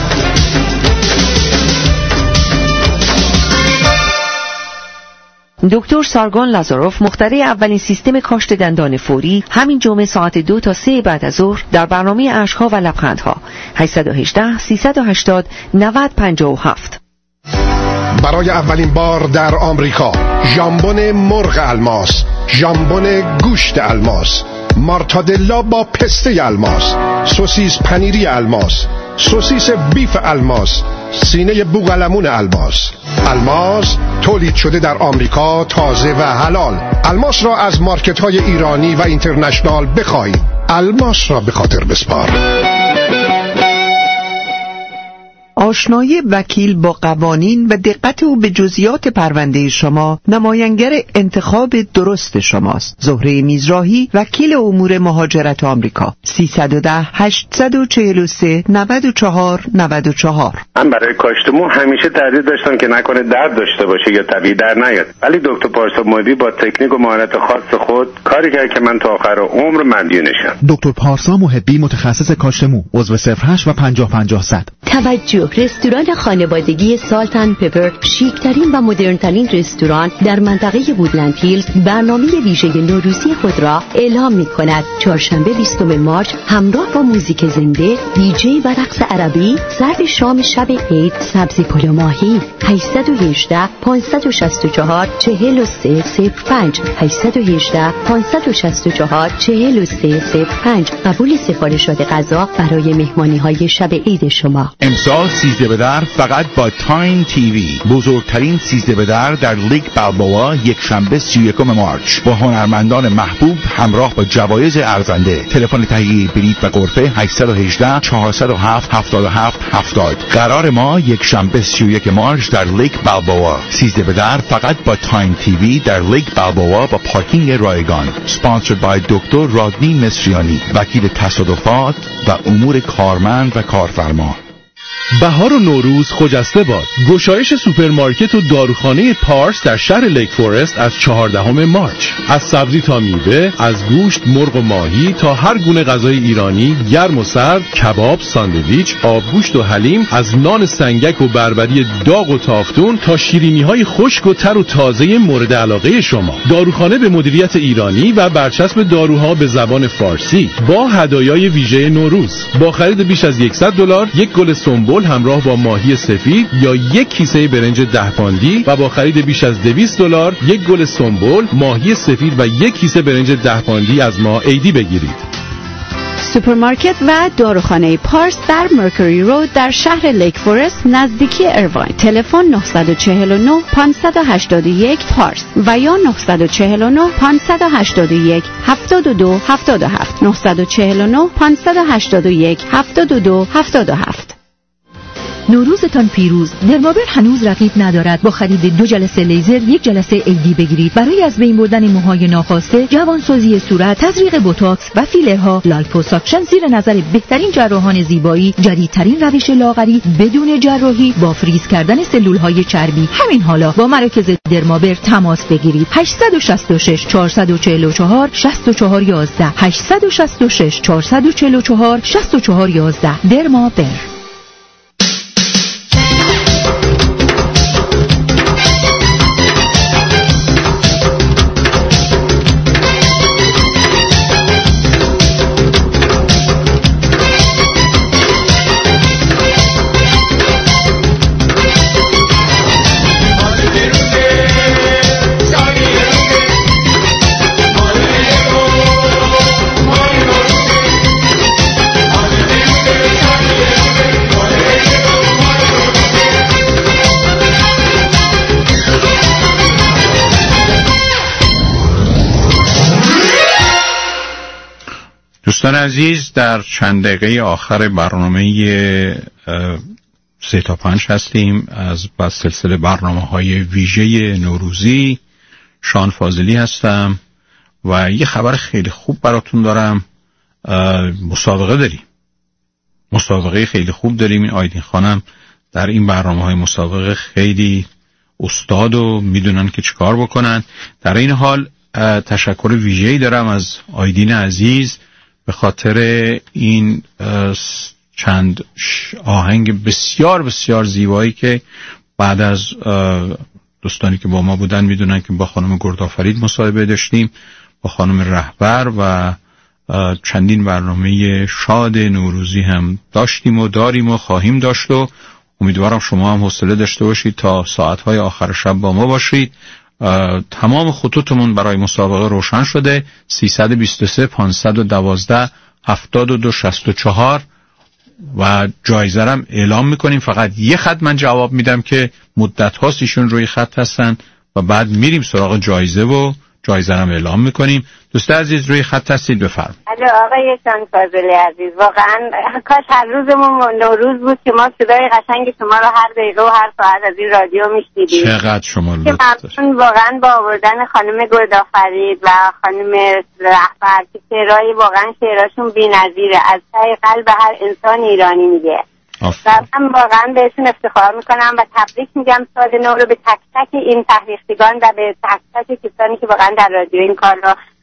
دکتر سارگون لازاروف مخترع اولین سیستم کاشت دندان فوری همین جمعه ساعت 2 تا 3 بعد از ظهر در برنامه اشک‌ها و لبخندها 818 380 9057. برای اولین بار در آمریکا ژامبون مرغ الماس، ژامبون گوشت الماس، مارتادلا با پسته الماس، سوسیس پنیری الماس، سوسیس بیف الماس، سینه بوقلمون الماس. الماس تولید شده در آمریکا، تازه و حلال. الماس را از مارکت های ایرانی و اینترنشنال بخواهید. الماس را به خاطر بسپار. آشنایی وکیل با قوانین و دقت او به جزئیات پرونده شما نماینگر انتخاب درست شماست. زهره میزراهی، وکیل امور مهاجرت آمریکا. 310 843 94 94. من برای کاشت مو همیشه تردید داشتم که نکنه درد داشته باشه یا طبیعی در نیاد، ولی دکتر پارسا محبی با تکنیک و مهارت خاص خود کاری کرد که من تا آخر عمر مدیونشم. دکتر پارسا محبی، متخصص کاشت مو، عضو 08 و 50 50 100. توجه، رستوران خانوادگی سالت اند پپر، شیکترین و مدرنترین رستوران در منطقه وودلند هیلز، برنامه ویژه نوروزی خود را اعلام می‌کند. چهارشنبه 20 مارس همراه با موزیک زنده، دیجی و رقص عربی، سرد شام شب عید، سبزی پلو ماهی. 818 564 4305 818 564 4305. قبول سفارشات غذا برای مهمانی‌های شب عید شما. امسال 13 به در فقط با تایم تیوی، بزرگترین 13 به در لیگ بالبوا، یک شنبه 31 مارس با هنرمندان محبوب همراه با جوایز ارزنده. تلفن تهیه بلیط و غرفه 818 407 7770. قرار ما یک شنبه 31 مارس در لیگ بالبوا. 13 به در فقط با تایم تیوی در لیگ بالبوا با پارکینگ رایگان. سپانسرد بای دکتر رادنی مصریانی، وکیل تصادفات و امور کارمند و کارفرما. بهار و نوروز خجسته باد. گشایش سوپرمارکت و داروخانه پارس در شهر لیک فورست از 14 مارس. از سبزی تا میوه، از گوشت، مرغ و ماهی تا هر گونه غذای ایرانی، گرم و سرد، کباب، ساندویچ، آبگوشت و حلیم، از نان سنگک و بربری داغ و تافتون تا شیرینی‌های خشک و تر و تازه مورد علاقه شما. داروخانه به مدیریت ایرانی و برچسب داروها به زبان فارسی با هدایای ویژه نوروز. با خرید بیش از $100 یک گل سنبل همراه با ماهی سفید یا یک کیسه برنج 10 پاندی و با خرید بیش از $200 یک گل سنبل، ماهی سفید و یک کیسه برنج 10 پاندی از ما عیدی بگیرید. سوپرمارکت و داروخانه پارس در مرکوری رود در شهر لیک فورست نزدیکی ایرواین. تلفن 949 581 پارس و یا 949 581 7277 949 581 7277. نوروزتان پیروز. درمابر هنوز رقیب ندارد. با خرید 2 جلسه لیزر یک جلسه ایدی بگیرید. برای از بین بردن موهای ناخواسته، جوانسازی صورت، تزریق بوتاکس و فیلرها، لایپوساکشن زیر نظر بهترین جراحان زیبایی، جدیدترین روش لاغری بدون جراحی با فریز کردن سلولهای چربی. همین حالا با مراکز درمابر تماس بگیرید. 866 444 6411 866 444 6411. درمابر. دوستان عزیز، در چند دقیقه آخر برنامه 3 تا 5 هستیم از سلسله برنامه‌های ویژه نوروزی. شان فاضلی هستم و یه خبر خیلی خوب براتون دارم. مسابقه خیلی خوب داریم. این آیدین خانم در این برنامه‌های مسابقه خیلی استاد و میدونن که چیکار بکنن. در این حال تشکر ویژه‌ای دارم از آیدین عزیز به خاطر این چند آهنگ بسیار بسیار زیبایی که بعد از دوستانی که با ما بودن میدونن که با خانم گردآفرید مصاحبه داشتیم، با خانم رهبر و چندین برنامه شاد نوروزی هم داشتیم و داریم و خواهیم داشت و امیدوارم شما هم حوصله داشته باشید تا ساعتهای آخر شب با ما باشید. تمام خطوطمون برای مسابقه روشن شده. 323 512 7264 و جایزه هم اعلام میکنیم. فقط یه خط من جواب میدم که مدت هاست ایشون روی خط هستن و بعد میریم سراغ جایزه و جایزه هم اعلام میکنیم. دوست عزیز روی خط هستید، بفرمایید. آقای شان فاضلی عزیز، واقعا کاش هر روزمون نوروز بود که ما صدای قشنگ شما رو هر دقیقه و هر ساعت از این رادیو میشنیدیم. چقدر شما لطف دارید. واقعا با آوردن خانم گردآفرید و خانم رهبر که شعرهای واقعا شعراشون بی‌نظیره، از ته قلب هر انسان ایرانی میگه. من واقعا بهشون افتخار میکنم و تبریک میگم سال نو رو به تک تک این تحقیقیان و به تک تک کسانی که واقعا در رادیو این کار رو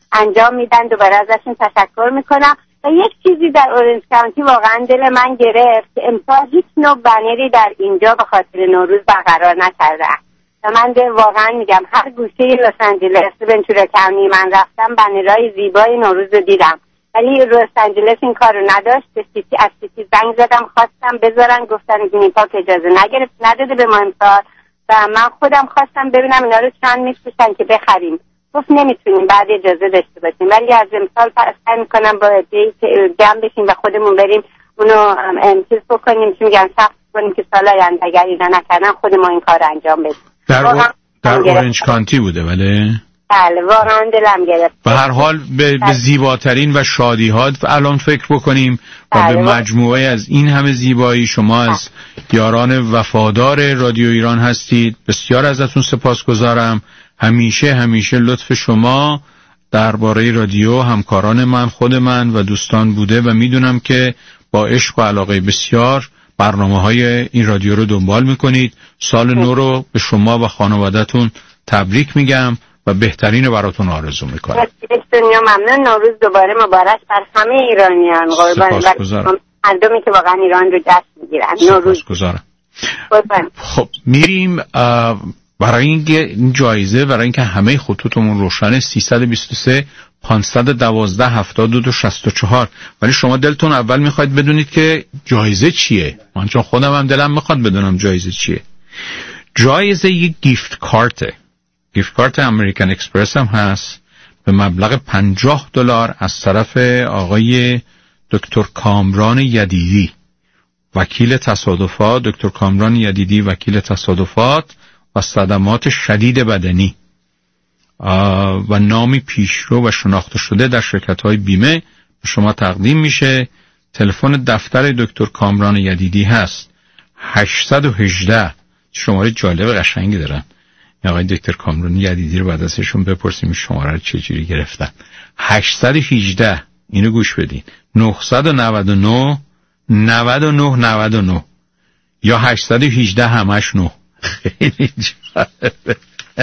انجام میدن. دوباره ازشون تشکر میکنم. و یک چیزی در اورنج کانتی واقعا دل من گرفت که امسال هیچ نوع بنری در اینجا به خاطر نوروز برقرار نکردن و من واقعا میگم هر گوشه لس آنجلس ونچورا کانتی من رفتم بنرهای زیبای نوروز رو دیدم، ولی لس آنجلس این کارو نداشت. به از سیتی زنگ زدم خواستم بذارن، گفتن گرین پاک اجازه نداده به ما امسال و من خودم خواستم ببینم اینا رو چند میفروشن که بخریم. گفت نمیتونیم بعد اجازه داشته باشیم، ولی از امسال سعی میکنم با جمع بشیم و خودمون بریم اونو چیز بکنیم چی میگن سخت کنیم که سال آینده اگر اینا نکردن خود ما این کار انجام بدیم. در اورنج کانتی بوده بله واقعا دلم گرفت. به هر حال به زیباترین و شادی‌هات الان فکر بکنیم و به مجموعه از این همه زیبایی. شما از یاران وفادار رادیو ایران هستید، بسیار ازتون سپاسگزارم. همیشه لطف شما درباره رادیو همکاران من، خود من و دوستان بوده و میدونم که با عشق و علاقه بسیار برنامه‌های این رادیو رو دنبال میکنید. سال نو رو به شما و خانواده‌تون تبریک میگم و بهترین رو براتون آرزو میکنم. دنیا ممنون. نوروز دوباره مبارک بر همه ایرانیان. قربان مردمی که واقعا ایران رو جشن میگیرن. نوروز گذارم. خب میریم برای این جایزه، برای اینکه همه خطوطمون روشنه 323 512 72 64. ولی شما دلتون اول میخواید بدونید که جایزه چیه. من چون خودم هم دلم میخواد بدونم جایزه چیه. جایزه یک گیفت کارته. گیفت کارت امریکن اکسپرس هم هست به مبلغ $50 از طرف آقای دکتر کامران یدیدی وکیل تصادفات. دکتر کامران یدیدی وکیل تصادفات و صدمات شدید بدنی و نامی پیشرو و شناخته شده در شرکت‌های بیمه به شما تقدیم میشه. تلفن دفتر دکتر کامران یدیدی هست 818. شماره جالب قشنگی دارن. آقای دکتر کامران یدیدی رو بعد ازشون بپرسیم شماره رو چجوری گرفتن. 818 اینو گوش بدین 999 99 99 یا 818 همش 9. خیلی جالبه.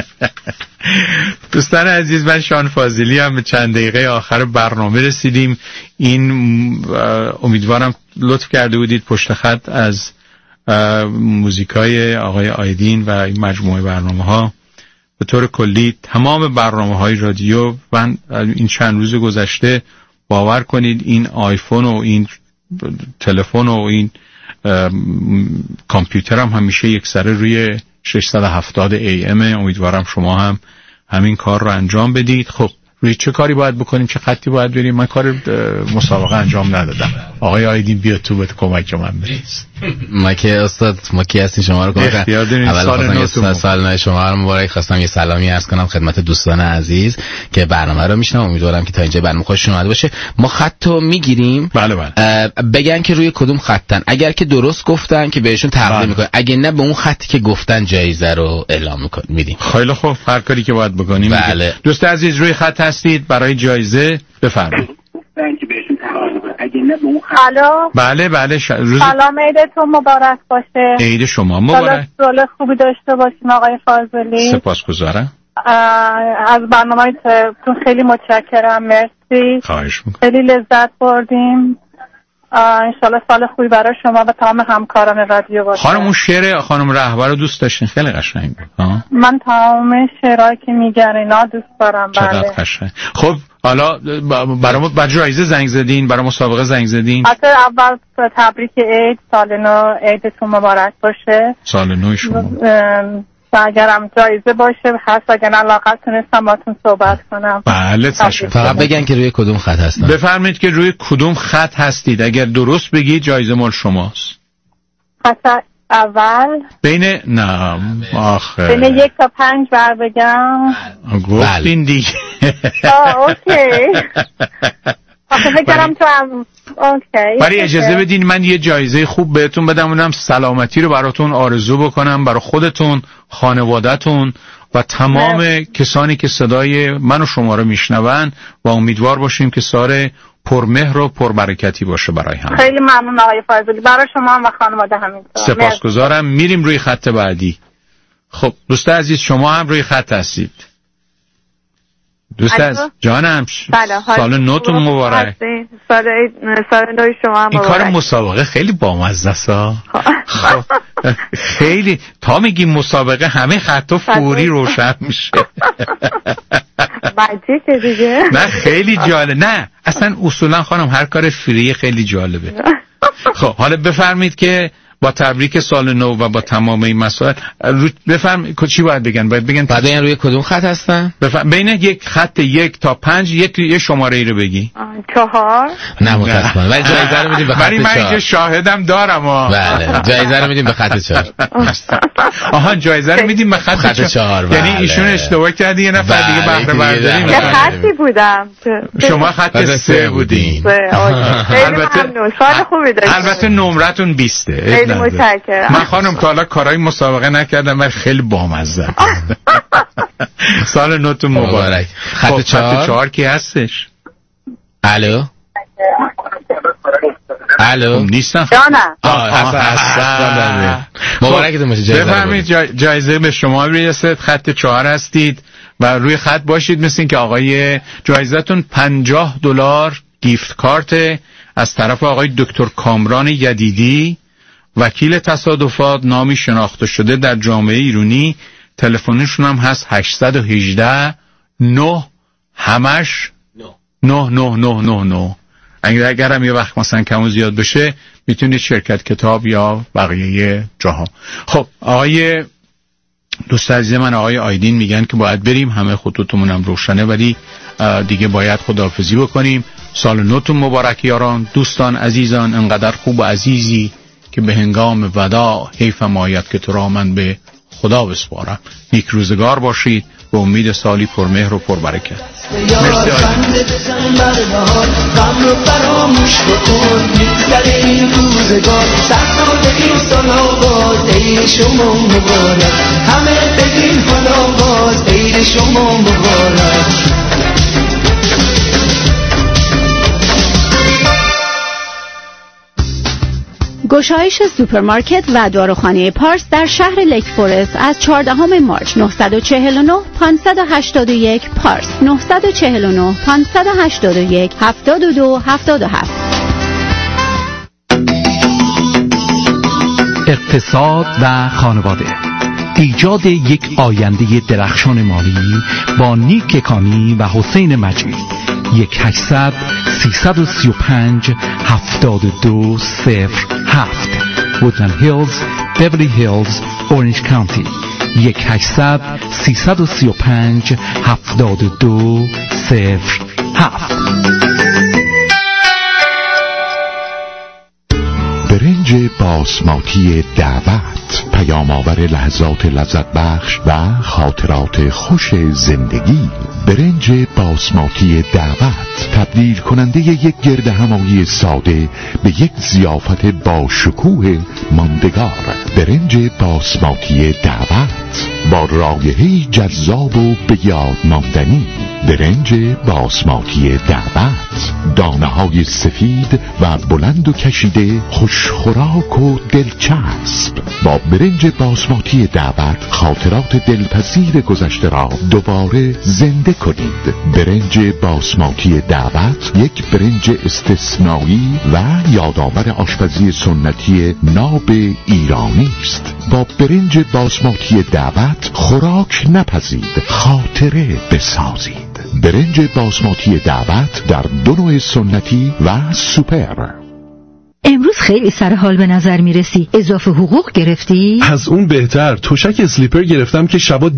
دوستان عزیز، من شان فاضلی هم به چند دقیقه آخر برنامه رسیدیم. این امیدوارم لطف کرده بودید پشت خط از موزیکای آقای آیدین و این مجموعه برنامه‌ها به طور کلی تمام برنامه‌های رادیو من این چند روز گذشته باور کنید این آیفون و این تلفن و این کامپیوترم همیشه یک سره روی 670 AM. امیدوارم شما هم همین کار رو انجام بدید. خب روی چه کاری باید بکنیم، چه خطی باید بریم؟ من کار مسابقه انجام ندادم. آقای آیدین بیا تو به کمک من بریز. ما که استاد ما کی هستیم شما رو کمک اول سال نو شما رو مبارک خواستم یه سلامی عرض کنم خدمت دوستان عزیز که برنامه رو میشنم. امیدوارم که تا اینجا برنامه خوششون اومده باشه. ما خطو میگیریم. بله. بگن که روی کدوم خطن، اگر که درست گفتن که بهشون تقدیم میکنن، اگه نه به اون خطی که گفتن جایزه رو اعلام میدیم. خیلی خوب، هر کاری که باید بکنیم. بله. دوست عزیز روی خط هستید برای جایزه بفرمایید. بله سلام، عیدتون مبارک باشه. عید شما مبارک. سال خوبی داشته باشیم آقای فاضلی. سپاسگزارم. از برنامه‌تون خیلی متشکرم. مرسی. خواهش میکنم. خیلی لذت بردیم. انشالله سال خوبی برای شما و تمام همکاران رادیو باشه. خانم اون شعر خانم رهبر رو دوست داشتین؟ خیلی قشنگ بود. من تمام شعرهایی که میگن اینا دوست دارم. چقدر قشنگ. خب حالا برای جایزه زنگ زدین، برای مسابقه زنگ زدین؟ حتی اول تبریک عید، سال نو عیدتون مبارک باشه. سال نو شما. اگرم جایزه باشه هست، اگر نه لااقل تونستم باتون صحبت کنم. بله فقط بگن که روی کدوم خط هستن. بفرمایید که روی کدوم خط هستید. اگر درست بگید جایزه مال شماست. خط اول بین بین 1 تا 5 بر بگم. گفتین دیگه. اوکی. آخه بگرم تو اوکی. ولی اجازه بدین من یه جایزه خوب بهتون بدم، اونم سلامتی رو براتون آرزو بکنم، برای خودتون، خانواده‌تون و تمام کسانی که صدای من و شما رو میشنون و امیدوار باشیم که سال پرمهر و پربرکتی باشه برای هم. خیلی ممنون آقای فاضلی، برای شما و خانواده همینطور. سپاسگزارم. میریم روی خط بعدی. خب دوست عزیز شما هم روی خط هستید. دوست از جانم سال نوتون مبارک. سال نو شما هم مبارک. این کار مسابقه خیلی بامزه است. خب خیلی تا میگیم مسابقه همه خطا فوری روشن میشه. ماجیکه دیگه. نه خیلی جالب. نه اصلا اصولا خانم هر کار فری خیلی جالبه. خب حالا بفرمایید که با تبریک سال نو و با تمام این مسائل بفرم چی باید بگن؟ باید بگن بعد این روی کدوم خط هستن؟ بین یک خط 1 تا 5 یک شماره ای رو بگی. 4. نه متاسفانه ولی جایزه رو میدیم به خط 4. ولی من که شاهدم دارم. بله جایزه رو میدیم به خط 4. آها جایزه رو میدیم به خط 4. یعنی ایشون اشتباه کردی یه نفر دیگه بهره برداری. چه خطی بودم؟ شما خط 3 بودین. البته نمرتون 20. خیلی متشکرم. من خانم تا حالا کارهای مسابقه نکردم ولی خیلی بامزه. سال نوتون مبارک. خط 4 کی هستش؟ الو نیستن. جانم. مبارکتون باشه. بفرمایید جایزه به شما میرسه. خط 4 هستید و روی خط باشید. مثل این که آقای جایزتون $50 گیفت کارت از طرف آقای دکتر کامران یدیدی، وکیل تصادفات، نامی شناخته شده در جامعه ایرانی. تلفنشون هم هست 818 9 همش 9999. اگر هم یه وقت مثلا کم و زیاد بشه میتونید شرکت کتاب یا بقیه جاها. خب آقای دوست عزیز من آقای آیدین میگن که باید بریم، همه خطوطمون هم روشنه ولی دیگه باید خداحافظی بکنیم. سال نوتون مبارک یاران. دوستان عزیزان انقدر خوب و عزیزی که به هنگام وداع حیفم آید که تو را من به خدا بسپارم. نیک روزگار باشید به امید سالی پرمهر و پربرکت. مرسی آیدین. غم رو فراموش بکن میگذره این روزگار 100 سال این سال آغاز عید شما مبارک همه بگین حالا باز عید شما مبارک. گشایش سوپرمارکت و داروخانه پارس در شهر لیک فورست از 14 مارس 949 581 پارس 949 581 7277. اقتصاد و خانواده. ایجاد یک آینده درخشان مالی با نیک کانی و حسین مجید. 1-800-335-7207 Woodland Hills, Beverly Hills, Orange County. 1-800-335-7207. برنج باسماتی دعوت، پیام‌آور لحظات لذت بخش و خاطرات خوش زندگی. برنج باسماتی دعوت، تبدیل کننده یک گرد همایی ساده به یک ضیافت با شکوه ماندگار. برنج باسماتی دعوت با رایحه‌ای جذاب و به یاد ماندنی. برنج باسماتی دعوت، دانه‌های سفید و بلند و کشیده، خوشخوراک و دلچسب. با برنج باسماتی دعوت خاطرات دلپذیر گذشته را دوباره زنده کنید. برنج باسماتی دعوت یک برنج استثنایی و یادآور آشپزی سنتی ناب ایرانی است. با برنج باسماتی دعوت خوراک نپزید، خاطره بسازید. برنج باسماتی دعوت در 2 نوع سنتی و سوپر. امروز خیلی سر حال به نظر میرسی. اضافه حقوق گرفتی؟ از اون بهتر، تشک اسلیپر گرفتم که شبا